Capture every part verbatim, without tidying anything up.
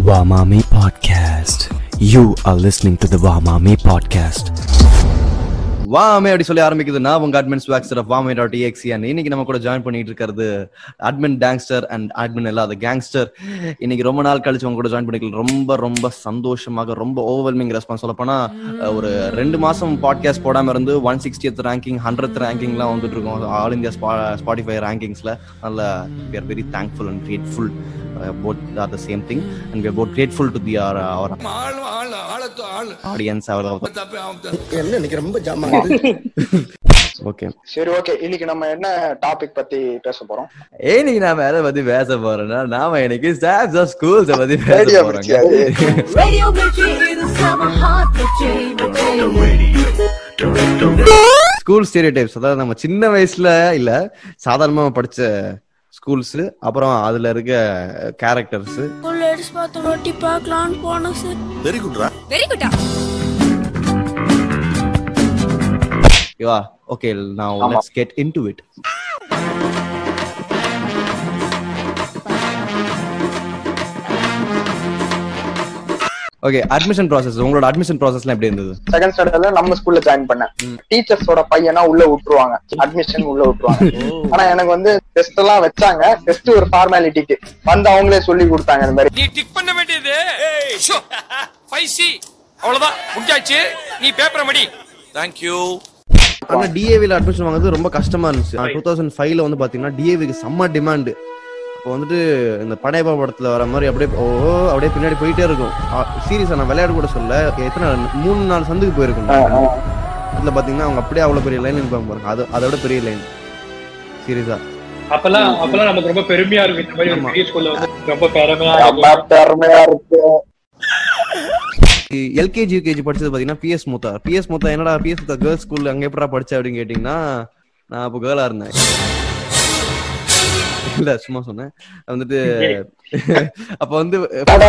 Wamami Podcast. You are listening to the Wamami Podcast. வாமே அப்படி சொல்லி ஆரம்பிக்குது. நான் உங்க அட்மின் ஸ்வாக்ஸ்டர் ஆஃப் வாமே டாட் எக்ஸி. அண்ட் இன்னைக்கு நம்ம கூட ஜாயின் பண்ணிட்டு இருக்கிறது அட்மின் டேங்ஸ்டர் அண்ட் அட்மின் இல்லாத கேங்ஸ்டர். இன்னைக்கு ரொம்ப நாள் கழிச்சு உங்க கூட ஜாயின் பண்ணிக்கலாம். ரொம்ப ரொம்ப சந்தோஷமாக, ரொம்ப ஓவர்வெல்மிங் ரெஸ்பான்ஸ். சொல்ல போனா ஒரு ரெண்டு மாசம் பாட்காஸ்ட் போடாம இருந்து ஒன் சிக்ஸ்டியத் ரேங்கிங், ஹண்ட்ரட் ரேங்கிங்லாம் வந்துட்டு இருக்கோம் ஆல் இந்தியா ஸ்பாட்டிஃபை ரேங்கிங்ஸ்ல. நல்ல we are very thankful and grateful. Uh, both are the same thing and we are both grateful to the our, our audience. என்ன இன்னைக்கு ரொம்ப ஜாமா ஓகே சரி ஓகே இன்னைக்கு நம்ம என்ன டாபிக் பத்தி பேச போறோம்? ஏய் இன்னைக்கு நாம எதை பத்தி பேச போறோம்னா, நாம இன்னைக்கு ஸ்டாஃப்ஸ் ஆஃப் ஸ்கூல்ஸ் பத்தி பேச போறோங்க. ஸ்கூல் ஸ்டீரியோடைப்ஸ், அதாவது நம்ம சின்ன வயசுல இல்ல சாதாரணமா படிச்ச ஸ்கூல்ஸ், அப்புறம் அதுல இருக்க கேரக்டர்ஸ். புல்லட்ஸ் பார்த்து ரொட்டி பார்க்கலாம்னு போனோம் சார். வெரி குட்ரா வெரி குட்டா. Yeah okay, now let's get into it. Okay, admission process. உங்களோட அட்மிஷன் ப்ராசஸ்லாம் எப்படி இருந்தது? செகண்ட் ஸ்டாண்டர்ட்ல நம்ம ஸ்கூல்ல ஜாயின் பண்ணேன். டீச்சர்ஸோட பையனா உள்ள விட்டுருவாங்க, அட்மிஷன் உள்ள விட்டுருவாங்க. ஆனா எனக்கு வந்து டெஸ்ட் எல்லாம் வச்சாங்க. டெஸ்ட் ஒரு ஃபார்மாலிட்டிக்கு வந்து அவங்களே சொல்லி கொடுத்தாங்க. இந்த மாதிரி நீ டிக் பண்ண வேண்டியது ஃபைவ் சி அவ்வளவுதான், முடிஞ்சாச்சு. நீ பேப்பர் மடி. Thank you. ஆனா டிஏவில அட்மிஷன் வாங்குறது ரொம்ப கஷ்டமா இருந்துச்சு. டூ தௌசண்ட் ஃபைவ்ல வந்து பாத்தீங்கன்னா டிஏவிக்கு செம்ம டிமாண்ட். இப்போ வந்துட்டு இந்த படையப்பா படத்துல வர மாதிரி அப்படியே ஓ அப்படியே பின்னாடி போயிட்டே இருக்கும். சீரியஸா நான் விளையாட கூட சொல்ல, எத்தனை மூணு நாலு சந்துக்கு போயிருக்கும். அதுல பாத்தீங்கன்னா அவங்க அப்படியே அவ்வளவு பெரிய லைன் இருப்பாங்க பாருங்க. அது அதோட பெரிய லைன். சீரியஸா அப்பெல்லாம் அப்பெல்லாம் நமக்கு ரொம்ப பெருமையா இருக்கு. இந்த மாதிரி ஒரு பெரிய ஸ்கூல்ல வந்து ரொம்ப பெருமையா பெருமையா இருக்கு. எல்கேஜி யூகேஜி படிச்சது பாத்தீங்கன்னா பிஎஸ் மூத்தா. பிஎஸ் மூத்தா என்னடா பிஎஸ் மூத்தா கேர்ள்ஸ் ஸ்கூல்ல அங்க எப்படா படிச்ச அப்படின்னு கேட்டீங்கன்னா, நான் அப்போ கேர்ளா இருந்தேன். இல்ல சும்மா சொன்னேன். வந்துட்டு அப்ப வந்து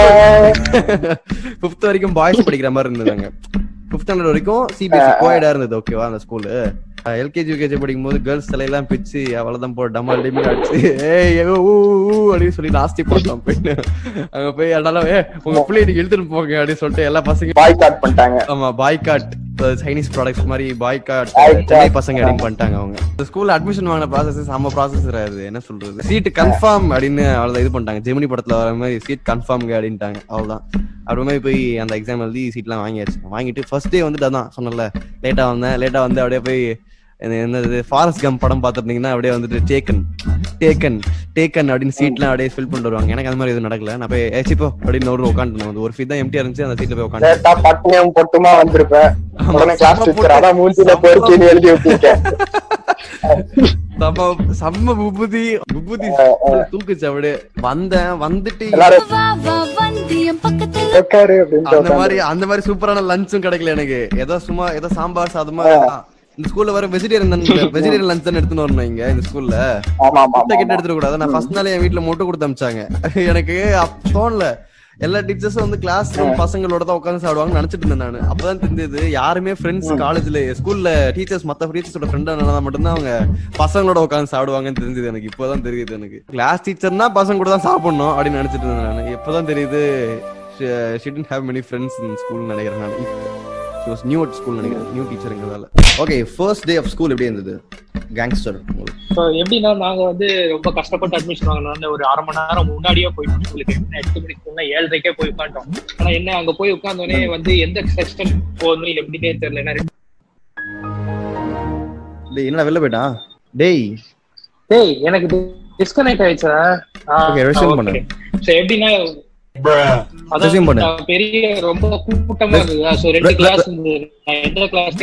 பிப்த் வரைக்கும் பாய்ஸ் படிக்கிற மாதிரி இருந்ததாங்க. பிப்த் ஸ்டாண்டர்ட் வரைக்கும் சிபிஎஸ்சி கோயடா இருந்தது. ஓகேவா அந்த ஸ்கூலு. எல்கேஜி யூகேஜி படிக்கும் போது கேர்ள்ஸ் தலையெல்லாம் பிச்சு அவ்வளவுதான் போ டமால் டிமி அடிச்சு ஏய் அப்படின்னு சொல்லி லாஸ்டி போட்டோம். போயிட்டு அங்க போய் அதனால ஏ உங்க பிள்ளை நீங்க இழுத்துட்டு போங்க அப்படின்னு சொல்லிட்டு எல்லா பசங்க பாய்காட் பண்ணிட்டாங்க. ஆமா, பாய்காட் சைனீஸ் ப்ராடக்ட்ஸ் மாதிரி பாய்காட் சென்னை பசங்க அப்படின்னு பண்ணிட்டாங்க. அவங்க இந்த ஸ்கூல்ல அட்மிஷன் வாங்கின ப்ராசஸ் செம்ம ப்ராசஸ் இருக்காது. என்ன சொல்றது, சீட் கன்ஃபார்ம் அப்படின்னு அவ்வளவுதான் இது பண்ணிட்டாங்க. ஜெமினி படத்துல வர மாதிரி சீட் கன்ஃபார்ம் அப்படின்ட்டாங்க. அவ்வளவுதான். அப்படி மாதிரி போய் அந்த எக்ஸாம் எழுதி சீட்லாம் வாங்கியாச்சு. வாங்கிட்டு ஃபர்ஸ்ட் டே வந்துட்டு அதான் சொன்னல, லேட்டா வந்தேன். லேட்டா வந்து அப்படியே போய் என்னது ஃபாரஸ்ட் கம் படம் பார்த்துருந்தீங்கன்னா அப்படியே வந்துட்டு டேக்கன் டேக்கன் டேக்கன் அப்படின்னு சீட்லாம் அப்படியே ஃபில் பண்ணிட்டு வருவாங்க. எனக்கு அந்த மாதிரி எதுவும் நடக்கல. நான் போய் ஏச்சிப்போ அப்படின்னு ஒரு உட்காந்துருந்தேன். வந்து ஒரு சீட் தான் எம்டியா இருந்துச்சு. அந்த சீட்ல போய் உட்காந்து பட்டினியும் பொட்டுமா வந்திருப்பேன். எழுதி வச்சிருக்கேன். செம்ம விபூதி விபூதி தூக்குச்சு. அப்படியே வந்தேன். வந்துட்டு அந்த மாதிரி அந்த மாதிரி சூப்பரான லஞ்சும் கிடைக்கல எனக்கு. ஏதோ சும்மா ஏதோ சாம்பார் சாதமா. இந்த ஸ்கூல்ல வர வெஜிடேரியன் வெஜிடேரியன் லஞ்ச் தான் எடுத்துன்னு வரணும். இங்க இந்த ஸ்கூல்ல கிட்ட எடுத்துட கூடாது. நான் ஃபர்ஸ்ட் நாள் என் வீட்டுல முட்டை கொடுத்து அமிச்சாங்க. எனக்கு தோணல. எல்லா டீச்சர்ஸும் வந்து கிளாஸ் ரூம் பசங்களோட தான் உட்காந்து சாப்பிடுவாங்கன்னு நினைச்சிட்டு இருந்தேன் நான். அப்பதான் தெரிஞ்சது யாருமே ஃப்ரெண்ட்ஸ் காலேஜ்ல ஸ்கூல்ல டீச்சர்ஸ் மத்த டீச்சர்ஸோட ஃப்ரெண்டா இருந்தா மட்டும்தான் அவங்க பசங்களோட உட்காந்து சாப்பிடுவாங்கன்னு தெரிஞ்சது எனக்கு. இப்பதான் தெரியுது எனக்கு கிளாஸ் டீச்சர்னா பசங்க கூட தான் சாப்பிடணும் அப்படின்னு நினைச்சிட்டு இருந்தேன் நான். இப்பதான் தெரியுது she didn't have many friends in school நினைக்கிறேன் நான். she was new at school நினைக்கிறேன், நியூ டீச்சர்ங்கிறதால. Okay, first day of school எப்படி இருந்தது கேங்ஸ்டர்? ஸோ எப்படின்னா நாங்க வந்து ரொம்ப கஷ்டப்பட்டு அட்மிஷன் வாங்கினோம். ஒரு அரை மணி நேரம் முன்னாடியே போயிட்டோம் ஸ்கூலுக்கு. எட்டு மணிக்கு போனா ஏழரைக்கே போய் உட்காந்துட்டோம். ஆனா என்ன அங்க போய் உட்காந்தோடனே வந்து எந்த செக்ஷன் போகணும் எப்படின்னே தெரியல. என்னடா வெளில போயிட்டான் டேய் டேய் எனக்கு டிஸ்கனெக்ட் ஆயிடுச்சா? ஓகே, ரெஸ்யூம் பண்ணு. சோ எப்படின்னா பெரிய ரொம்ப கூட்டமா இருந்தது. சோ ரெண்டு கிளாஸ் இருந்தது. நான் எந்த கிளாஸ்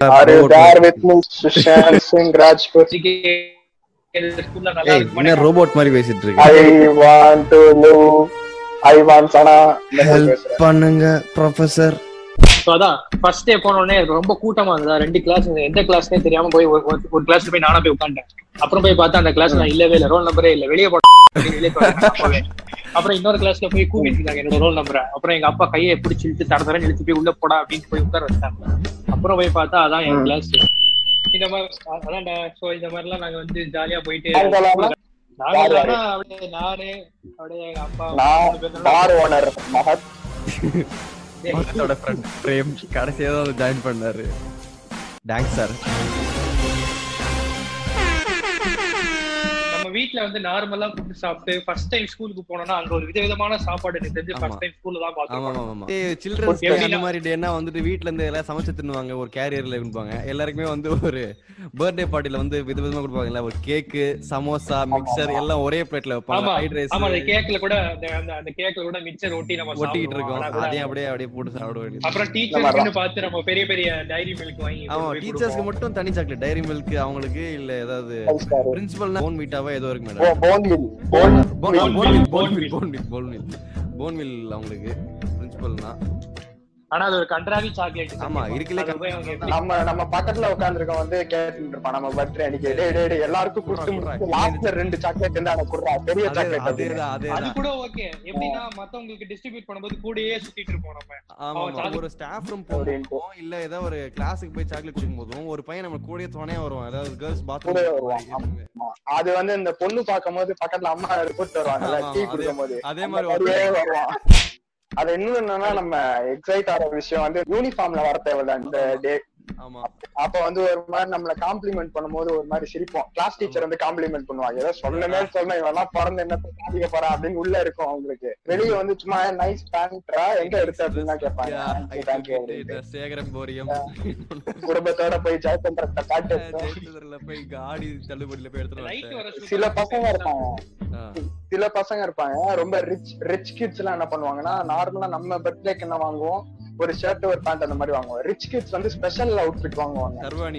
ஸ்கூல்ல நல்லா இருக்கு. என்ன ரோபோட் மாதிரி பேசிட்டு இருக்கு. I want to know I want sana help பண்ணுங்க ப்ரொஃபசர். சோ அதான் ஃபர்ஸ்ட் டே போன உடனே ரொம்ப கூட்டமா இருந்தது. ரெண்டு கிளாஸ் எந்த கிளாஸ்னே தெரியாம போய் ஒரு கிளாஸ்ல போய் நானா போய் உட்கார்ந்தேன். அப்புறம் போய் பார்த்தா அந்த கிளாஸ் நான் இல்லவே இல்லை, ரோல் நம்பரே இல்லை, வெளியே போட்டேன். அப்புறம் இன்னொரு கிளாஸ்ல போய் கூப்பிட்டு இருக்காங்க என்னோட ரோல் நம்பரை. அப்புறம் எங்க அப்பா கையை பிடிச்சி இழுத்து தர தரன்னு இழுத்து போய் உள்ள போடா அப்படின்னு போய் உட்கார வச்சாங்க. அப்புறம் போய் பார்த்தா அதான் என் கிளாஸ். இந்த மாதிரி அதான். சோ இந்த மாதிரி எல்லாம் நாங்க வந்து ஜாலியா போயிட்டு நாங்க அப்படியே நானு அப்படியே எங்க அப்பா நான் பார் ஓனர் மஹத் மஹத்தோட ஃப்ரெண்ட் பிரேம் கடைசியா தான் ஜாயின் பண்ணாரு. Thanks sir. நம்ம வீட்ல வந்து நார்மலா ஃபுட் சாப்பிட்டு ஃபர்ஸ்ட் டைம் ஸ்கூலுக்கு போனோம்னா அங்க ஒரு விதவிதமான சாப்பாடு எனக்கு தெரிஞ்சு ஃபர்ஸ்ட் டைம் ஸ்கூல்ல தான் ஆமா பாத்தோம். ஆமா ஆமா. சில்ட்ரன்ஸ் டே அந்த மாதிரி டேனா வந்துட்டு வீட்ல இருந்து எல்லாம் சமைச்சு தின்னுவாங்க, ஒரு கேரியர்ல இருப்பாங்க. எல்லாருக்குமே வந்து ஒரு பர்த்டே பார்ட்டில வந்து விதவிதமா கொடுப்பாங்கல்ல, ஒரு கேக், சமோசா, மிக்சர் எல்லாம் ஒரே பிளேட்ல வைப்பாங்க. ஆமா ஃப்ரைட் ரைஸ் ஆமா, அந்த கேக்ல கூட அந்த அந்த கேக்ல கூட மிக்சர் ஒட்டி நம்ம ஒட்டிக்கிட்டு சாப்பிடுவோம். இருக்கோம். அதையும் அப்படியே அப்படியே போட்டு சாப்பிட வேண்டியது. அப்புறம் டீச்சர்ஸ்க்கு பார்த்து நம்ம பெரிய பெரிய டைரி மில்க் வாங்கி ஆமா, டீச்சர்ஸ்க்கு மட்டும் தனி சாக்லேட், டைரி மில்க் அவங்களுக்கு இல்ல ஏதாவது பிரின்சிபல்னா போன் வீட்டாவா ஏதோ இருக்கு மேடம். போன்வில் போன் போன்வில் போன்வில் போன்வில் போன்வில் போன்வில் அவங்களுக்கு பிரின்சிபல்னா. ஆனா அது ஒரு கண்ட்ராவி சாக்லேட். ஆமா இருக்குல. நம்ம நம்ம பக்கத்துல உட்கார்ந்திருக்கோம் வந்து கேட்டுட்டு இருப்பான் நம்ம பர்த்டே அன்னைக்கு டேய் டேய் டேய் எல்லாருக்கும் கொடுத்து லாஸ்ட்ல ரெண்டு சாக்லேட் இருந்தா எனக்கு குடுறா பெரிய சாக்லேட். அதேதான் அது அதேதான். கூட ஓகே. எப்படின்னா மத்தவங்களுக்கு டிஸ்ட்ரிபியூட் பண்ணும்போது கூடயே சுத்திட்டு இருப்போம் நம்ம. ஆமா, ஒரு ஸ்டாஃப் ரூம் போறோம் இல்ல ஏதோ ஒரு கிளாஸுக்கு போய் சாக்லேட் குடிக்கும்போதும் ஒரு பையன் நம்ம கூடயே துணையா வருவான். அதாவது கேர்ள்ஸ் பாத்ரூம் வருவான். அது வந்து இந்த பொண்ணு பாக்கும்போது பக்கத்துல அம்மா கூட்டு வருவாங்கல்ல டீ குடிக்கும்போது அதே மாதிரி வருவான். அது இன்னும் என்னன்னா நம்ம எக்ஸைட் ஆகிற விஷயம் வந்து யூனிஃபார்ம்ல வர தேவையில்ல இந்த டே. ஆமா, அப்ப வந்து ஒரு மாதிரி நம்மள காம்ப்ளிமெண்ட் பண்ணும்போது ஒரு மாதிரி சிரிப்போம். கிளாஸ் டீச்சர் வந்து காம்ப்ளிமெண்ட் பண்ணுவாங்க, ஏதோ சொல்லணுமே சொன்ன இவெல்லாம் பிறந்து என்ன சாதிக்க போறா அப்படின்னு உள்ள இருக்கும் அவங்களுக்கு. வெளியே வந்து சும்மா நைஸ் பேண்ட்ரா எங்க எடுத்து அப்படின்னு கேட்பாங்க. சேகரம் போரியம் குடும்பத்தோட போய் ஜெயச்சந்திரத்தை காட்டு போய் காடி தள்ளுபடியில போய் எடுத்துட்டு சில பசங்க இருப்பாங்க சில பசங்க இருப்பாங்க ரொம்ப ரிச் ரிச் கிட்ஸ் எல்லாம் என்ன பண்ணுவாங்கன்னா நார்மலா நம்ம பர்த்டேக்கு என்ன வாங்குவோம், ஒரு ஷர்ட் ஒரு பேண்ட் அந்த மாதிரி வாங்குவோம். ரிச் கிட்ஸ் வந்து ஸ்பெஷல் அவுட்ஃபிட் வாங்குவாங்க, சர்வாணி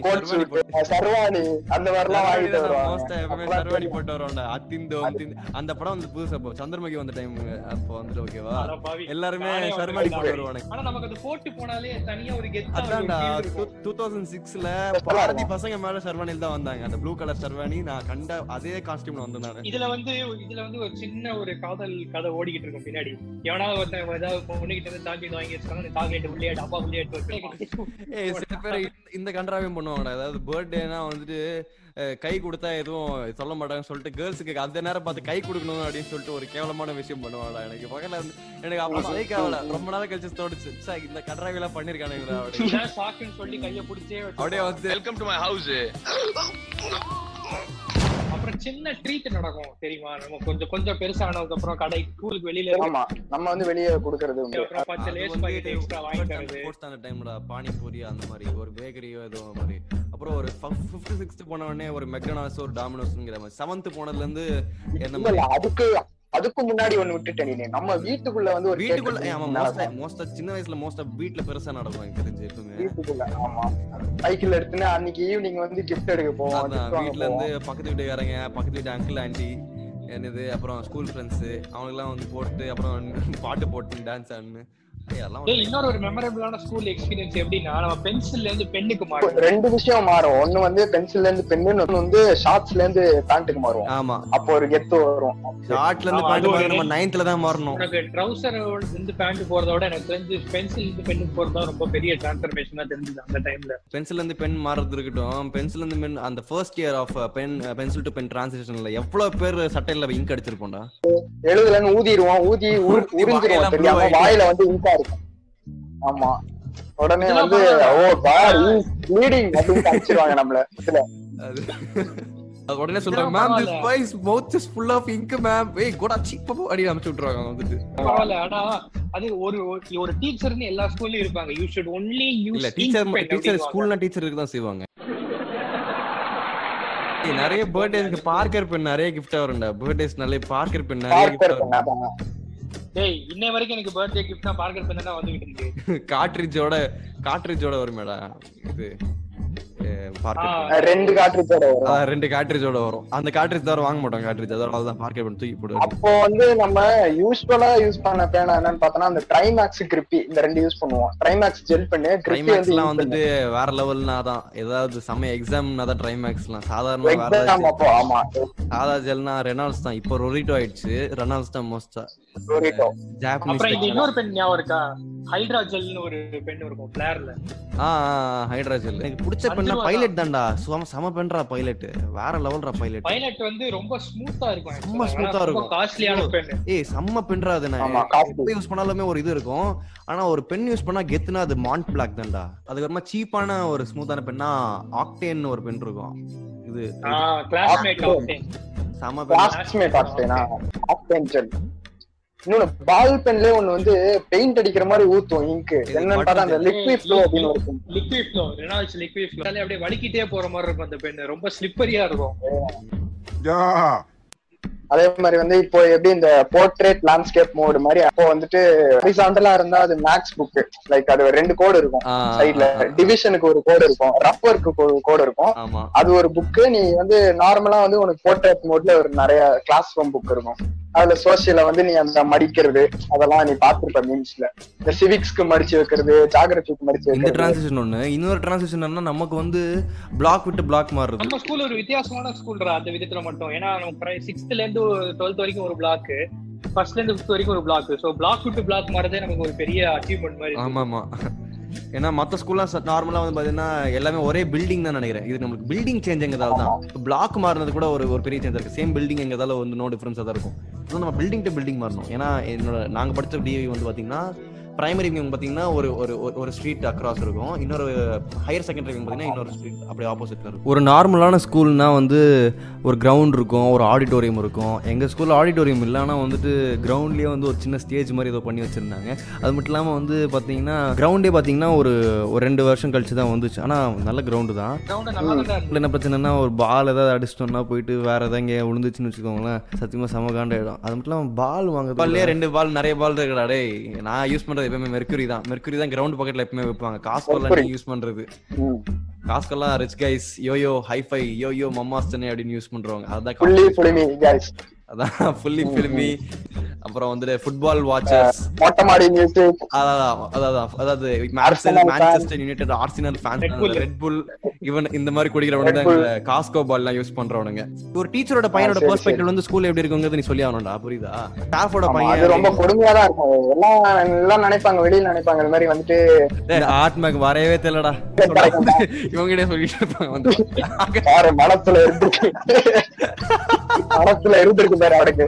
சர்வாணி அந்த மாதிரி எல்லாம் வாங்கிட்டு வருவாங்க. சர்வாணி போட்டு வருவாங்க. அத்திந்தோ அந்த படம் வந்து புதுசா போ சந்திரமுகி வந்த டைம் அப்போ வந்து ஓகேவா எல்லாருமே சர்வாணி போட்டு வருவாங்க. ஆனா நமக்கு அது போட்டு போனாலே தனியா ஒரு கெத்தா அதான்டா. ரெண்டாயிரத்து ஆறுல பாரதி பசங்க மேல சர்வானில தான் வந்தாங்க. அந்த ப்ளூ கலர் சர்வானி நான் கண்ட அதே காஸ்டியூம்ல வந்தேன் நானு. இதுல வந்து இதுல வந்து ஒரு சின்ன ஒரு காதல் கதை ஓடிக்கிட்டு இருக்கும் பின்னாடி. எவனாவது ஒருத்தன் ஏதாவது பொண்ணுகிட்ட இருந்து தாண்டி வாங்கி வச்சுக்காங்க, சாக்லேட் உள்ளே டப்பா உள்ளே எடுத்து. ஏய் சில பேர் இந்த கண்ட்ராவியும் பண்ணுவாங்கடா. அதாவது பர்த்டேனா வந்துட்டு கை கொடுத்தா எதுவும் சொல்ல மாட்டாங்கன்னு சொல்லிட்டு கேர்ள்ஸுக்கு அந்த நேரம் பார்த்து கை கொடுக்கணும் அப்படின்னு சொல்லிட்டு ஒரு கேவலமான விஷயம் பண்ணுவாங்களா. எனக்கு பக்கத்துல எனக்கு அப்ப ஸ்லைக் ஆகல. ரொம்ப நாள் கழிச்சு தோணுச்சு இந்த கண்ட்ராவி எல்லாம் பண்ணிருக்கானுங்களா அப்படின்னு சொல்லி கைய பிடிச்சே அப்படியே வந்து வெல்கம் டு மை ஹவுஸ். அப்புறம் சின்ன ட்ரீட் நடக்கும் தெரியுமா, நம்ம கொஞ்சம் கொஞ்சம் பெருசானதுக்கு அப்புறம் கடை ஸ்கூலுக்கு வெளியில ஆமா நம்ம வந்து வெளியே கொடுக்கறது பானிபூரி அந்த மாதிரி ஒரு பேக்கரியோ ஏதோ மாதிரி. அப்புறம் ஒரு ஃபிஃப்த் சிக்ஸ்த் போன உடனே ஒரு மெக்டொனால்ட்ஸ் ஒரு டாமினோஸ்ங்கிற மாதிரி. செவன்த் போனதுல இருந்து என்ன மாதிரி அதுக்கு அதுக்கு முன்னாடி ஒண்ணு விட்டுட்டேன். நம்ம வீட்டுக்குள்ள வந்து ஒரு வீட்டுக்குள்ள மோஸ்டா மோஸ்டா சின்ன வயசுல மோஸ்டா வீட்டுல பெருசா நடக்கும் எனக்கு தெரிஞ்சு எப்பவுமே. வீட்டுக்குள்ள ஆமா சைக்கிள் எடுத்துன்னு அன்னைக்கு ஈவினிங் வந்து கிஃப்ட் எடுக்க போவோம். வீட்டுல இருந்து பக்கத்து வீட்டுக்காரங்க பக்கத்து வீட்டு அங்கிள் ஆண்டி என்னது அப்புறம் ஸ்கூல் ஃப்ரெண்ட்ஸ் அவங்க எல்லாம் வந்து போட்டு அப்புறம் பாட்டு போட்டு டான்ஸ் ஆடுன்னு. இன்னொரு ஒரு மெமரபிளான ஸ்கூல் எக்ஸ்பீரியன்ஸ் எப்படின்னா நம்ம பென்சில்ல இருந்து பென்னுக்கு மாறும். ரெண்டு விஷயம் மாறும். ஒண்ணு வந்து பென்சில்ல இருந்து பென்னு, ஒன்னு வந்து ஷார்ட்ஸ்ல இருந்து பேண்ட்டுக்கு மாறும். ஆமா அப்போ ஒரு கெத்து வரும். ஷார்ட்ல இருந்து பேண்ட் மாறும். நம்ம நைன்த்ல தான் மாறணும். எனக்கு ட்ரவுசர் இருந்து பேண்ட் போறதோட எனக்கு தெரிஞ்சு பென்சில் இருந்து பென்னுக்கு போறதா ரொம்ப பெரிய டிரான்ஸ்ஃபர்மேஷனா தெரிஞ்சது அந்த டைம்ல. பென்சில்ல இருந்து பென் மாறது இருக்கட்டும், பென்சில்ல இருந்து பென் அந்த first year of pen pencil to pen டிரான்சிஷன்ல எவ்வளவு பேர் சட்டையில இங்க் அடிச்சிருப்போம்டா. எழுதுலன்னு ஊதிடுவோம், ஊதி உறிஞ்சிருவோம் தெரியாம வாயில வந்து இங்கா இருக்கும். ஆமா உடனே வந்து ஓ கார் இஸ் ப்ளீடிங் அப்படின்னு அடிச்சிடுவாங்க நம்மள. இதுல அது உடனே சொல்றாங்க ma'am this boy's mouth is full of ink ma'am. ஏய் கோடா சீப்பா அடி அனுப்பிச்சு விட்டுறாங்க வந்துட்டு. ஆனா அது ஒரு ஒரு டீச்சர்னு எல்லா ஸ்கூல்லயும் இருப்பாங்க. யூ ஷட் ஒன்லி யூஸ் இல்ல டீச்சர் டீச்சர் ஸ்கூல்ல டீச்சர் இருக்கு தான் செய்வாங்க. நிறைய பர்த்டேஸ்க்கு பார்க்கர் பென் நிறைய கிஃப்ட் வரும்டா. பர்த்டேஸ் நல்ல பார்க்கர் பென் நிறைய கிஃப்ட் வரும். டேய் இன்னை வரைக்கும் எனக்கு பர்த்டே கிஃப்ட் தான் பார்க்கர் பென் தான் வந்துகிட்டு இருக்கு. காட்ரிட்ஜோட காட்ரிட்ஜோட வருமேடா இது ரெண்டு காட்ரிட்ஜோட வரும். ரெண்டு காட்ரிட்ஜோட வரும். அந்த காட்ரிட்ஜ் தவிர வாங்க மாட்டோம். காட்ரிட்ஜ் அதனால தான் பார்க்கர் பென் தூக்கி போடுவோம். அப்போ வந்து நம்ம யூசுவலா யூஸ் பண்ண பேனா என்னன்னு பார்த்தோம்னா அந்த ட்ரைமேக்ஸ் கிரிப்பி இந்த ரெண்டு யூஸ் பண்ணுவோம். ட்ரைமேக்ஸ் ஜெல் பண்ணு ட்ரைமேக்ஸ்லாம் வந்துட்டு வேற லெவல்னா தான். ஏதாவது சம எக்ஸாம்னா தான் ட்ரைமேக்ஸ்லாம். சாதாரண வேற அப்போ ஆமா சாதா ஜெல்னா ரெனால்ட்ஸ் தான். இப்போ ரொரிட்டோ ஆயிடுச்சு. ரெனால்ட்ஸ் தான் மோஸ்டா ரொரிட்டோ. ஜாப்பனீஸ். அப்புறம் இன்னொரு பென் ஞாபகம் இருக்கா, ஹைட்ரா ஜெல்னு ஒரு பென் இருக்கும் ஃபிளேர்ல. ஆ ஹைட்ரா ஜெல் எனக்கு பிடிச்ச பென்னா பைலட் தான்டா. சம சம பென்ரா பைலட், வேற லெவல்ரா பைலட். பைலட் வந்து ரொம்ப ஸ்மூத்தா இருக்கும், ரொம்ப ஸ்மூத்தா இருக்கும், காஸ்ட்லியான பென். ஏய் செம்ம பென்ரா அது. நான் எப்ப யூஸ் பண்ணாலுமே ஒரு இது இருக்கும், ஆனா ஒரு பென் யூஸ் பண்ணா கெத்துனா அது மாண்ட் பிளாக் தான்டா. அதுக்கப்புறமா சீப்பான ஒரு ஸ்மூத்தான பென்னா ஆக்டேன் ஒரு பென் இருக்கும். இது ஆ கிளாஸ்மேட் ஆக்டேன், சம கிளாஸ்மேட் ஆக்டேனா ஆக்டேன் ஜெல். இன்னொன்னு பால் பென்லயே ஒண்ணு வந்து பெயிண்ட் அடிக்கிற மாதிரி ஊத்தும் இங்க், என்னன்னு பார்த்தா அந்த லிக்விட் ஃப்ளோ அப்படின்னு இருக்கும். Liquid flow, Reynolds liquid flow. அதுல அப்படியே வலிக்கிட்டே போற மாதிரி இருக்கும் அந்த பென், ரொம்ப ஸ்லிப்பரியா இருக்கும். அதே மாதிரி வந்து இப்போ எப்படி இந்த போர்ட்ரேட் லேண்ட்ஸ்கேப் மோடு மாதிரி, அப்போ வந்துட்டு ஹரிசாண்டலா இருந்தா அது மேக்ஸ் புக், லைக் அது ரெண்டு கோடு இருக்கும் சைட்ல, டிவிஷனுக்கு ஒரு கோடு இருக்கும், ரப்பருக்கு ஒரு கோடு இருக்கும், அது ஒரு புக்கு. நீ வந்து நார்மலா வந்து உனக்கு போர்ட்ரேட் மோட்ல ஒரு நிறைய கிளாஸ் ரூம் புக் இருக்கும். அதுல சோசியல வந்து நீ அந்த மடிக்கிறது அதெல்லாம் நீ பாத்துருப்ப மீம்ஸ்ல, இந்த சிவிக்ஸ்க்கு மடிச்சு வைக்கிறது, ஜியோகிராஃபிக்கு மடிச்சு வைக்கிறது. இந்த டிரான்சிஷன் ஒண்ணு. இன்னொரு டிரான்சிஷன் என்ன, நமக்கு வந்து பிளாக் விட்டு பிளாக் மாறுது. நம்ம ஸ்கூல் ஒரு வித்தியாசமான ஸ்கூல்ரா அந்த விதத்துல மட்டும். ஏன்னா நம்ம சிக்ஸ்த்ல இருந்து டுவெல்த் வரைக்கும் ஒரு பிளாக், ஃபர்ஸ்ட்ல இருந்து ஃபிஃப்த் வரைக்கும் ஒரு பிளாக். சோ பிளாக் விட்டு பிளாக் மாறதே நமக்கு ஒரு பெரிய அச்சீவ்மென்ட் மாதிரி. ஆமா ஆமா. ஏன்னா மத்த ஸ்கூல்லாம் நார்மலா வந்து பாத்தீங்கன்னா எல்லாமே ஒரே பில்டிங் தான் நினைக்கிறேன். இது நமக்கு பில்டிங் சேஞ்ச் எங்கதால தான், பிளாக் மாறினது கூட ஒரு ஒரு பெரிய சேஞ்ச் இருக்கு. சேம் பில்டிங் எங்கதால வந்து நோ டிஃபரன்ஸா தான் இருக்கும். நம்ம பில்டிங் டு பில்டிங் மாறணும். ஏன்னா என்னோட நாங்க படிச்ச டிவி வந்து பாத்தீங்கன்னா பிரைமரி விங் பாத்தீங்கன்னா ஒரு ஒரு ஸ்ட்ரீட் அக்ராஸ் இருக்கும், இன்னொரு ஹையர் செகண்டரி விங் பாத்தீங்கன்னா இன்னொரு ஸ்ட்ரீட் அப்படி ஆப்போசிட்ல இருக்கும். ஒரு நார்மலான ஸ்கூல்னா வந்து ஒரு கிரவுண்ட் இருக்கும், ஒரு ஆடிட்டோரியம் இருக்கும். எங்க ஸ்கூல்ல ஆடிட்டோரியம் இல்லை, ஆனால் வந்துட்டு கிரவுண்ட்லயே வந்து ஒரு சின்ன ஸ்டேஜ் மாதிரி ஏதோ பண்ணி வச்சிருந்தாங்க. அது மட்டும் இல்லாம வந்து பாத்தீங்கன்னா கிரவுண்டே பாத்தீங்கன்னா ஒரு ஒரு ரெண்டு வருஷம் கழிச்சு தான் வந்துச்சு. ஆனா நல்ல கிரவுண்டு தான். என்ன பிரச்சனைனா ஒரு பால் ஏதாவது அடிச்சிட்டோம்னா போயிட்டு வேற ஏதாவது இங்கே விழுந்துச்சுன்னு வச்சுக்கோங்களேன், சத்தியமா சமகாண்ட இடம். அது மட்டும் இல்லாம பால் வாங்க பால்லே ரெண்டு பால் நிறைய பால் இருக்குடா டேய். நான் யூஸ் பண்றது எப்பவுமே மெர்க்குரி தான். மெர்க்குரி தான் கிரவுண்ட் பக்கெட்ல எப்பவுமே வைப்பாங்க. காஸ்கோலாம் யூஸ் பண்றது, காஸ்கோலாம் rich guys yoyo hifi yoyo mammas Chennai அப்படின்னு யூஸ் பண்றவங்க. அதான் ஃபுல்லி ஃபிலிமி கைஸ், அதான் ஃபுல்லி ஃபிலிமி. அப்புறம் வந்து ஃபுட்பால் வாட்சர்ஸ், மொட்டமாடி மியூசிக், அதான் அதான் அதாவது Manchester United, Arsenal fans, Red Bull, even இந்த மாதிரி குடிக்கிறவங்க தான் காஸ்கோ பால்லாம் யூஸ் பண்றவங்க. ஒரு டீச்சரோட பையனோட பெர்ஸ்பெக்டிவ்ல வந்து ஸ்கூல் எப்படி இருக்குங்கிறது நீ சொல்லி ஆகணும்டா, புரியுதா? ஸ்டாஃபோட பையன் அது ரொம்ப கொடுமையா தான் இருக்கும். எல்லாம் எல்லாம் நினைப்பாங்க, வெளியில நினைப்பாங்க இந்த மாதிரி வந்துட்டு ஆர்ட் மேக் வரவே தெரியலடா இவங்ககிட்ட சொல்லிட்டு இருப்பாங்க. வந்து யாரு மனசுல இருந்து மனசுல இருந்திருக்கு பேர் அவனுக்கு.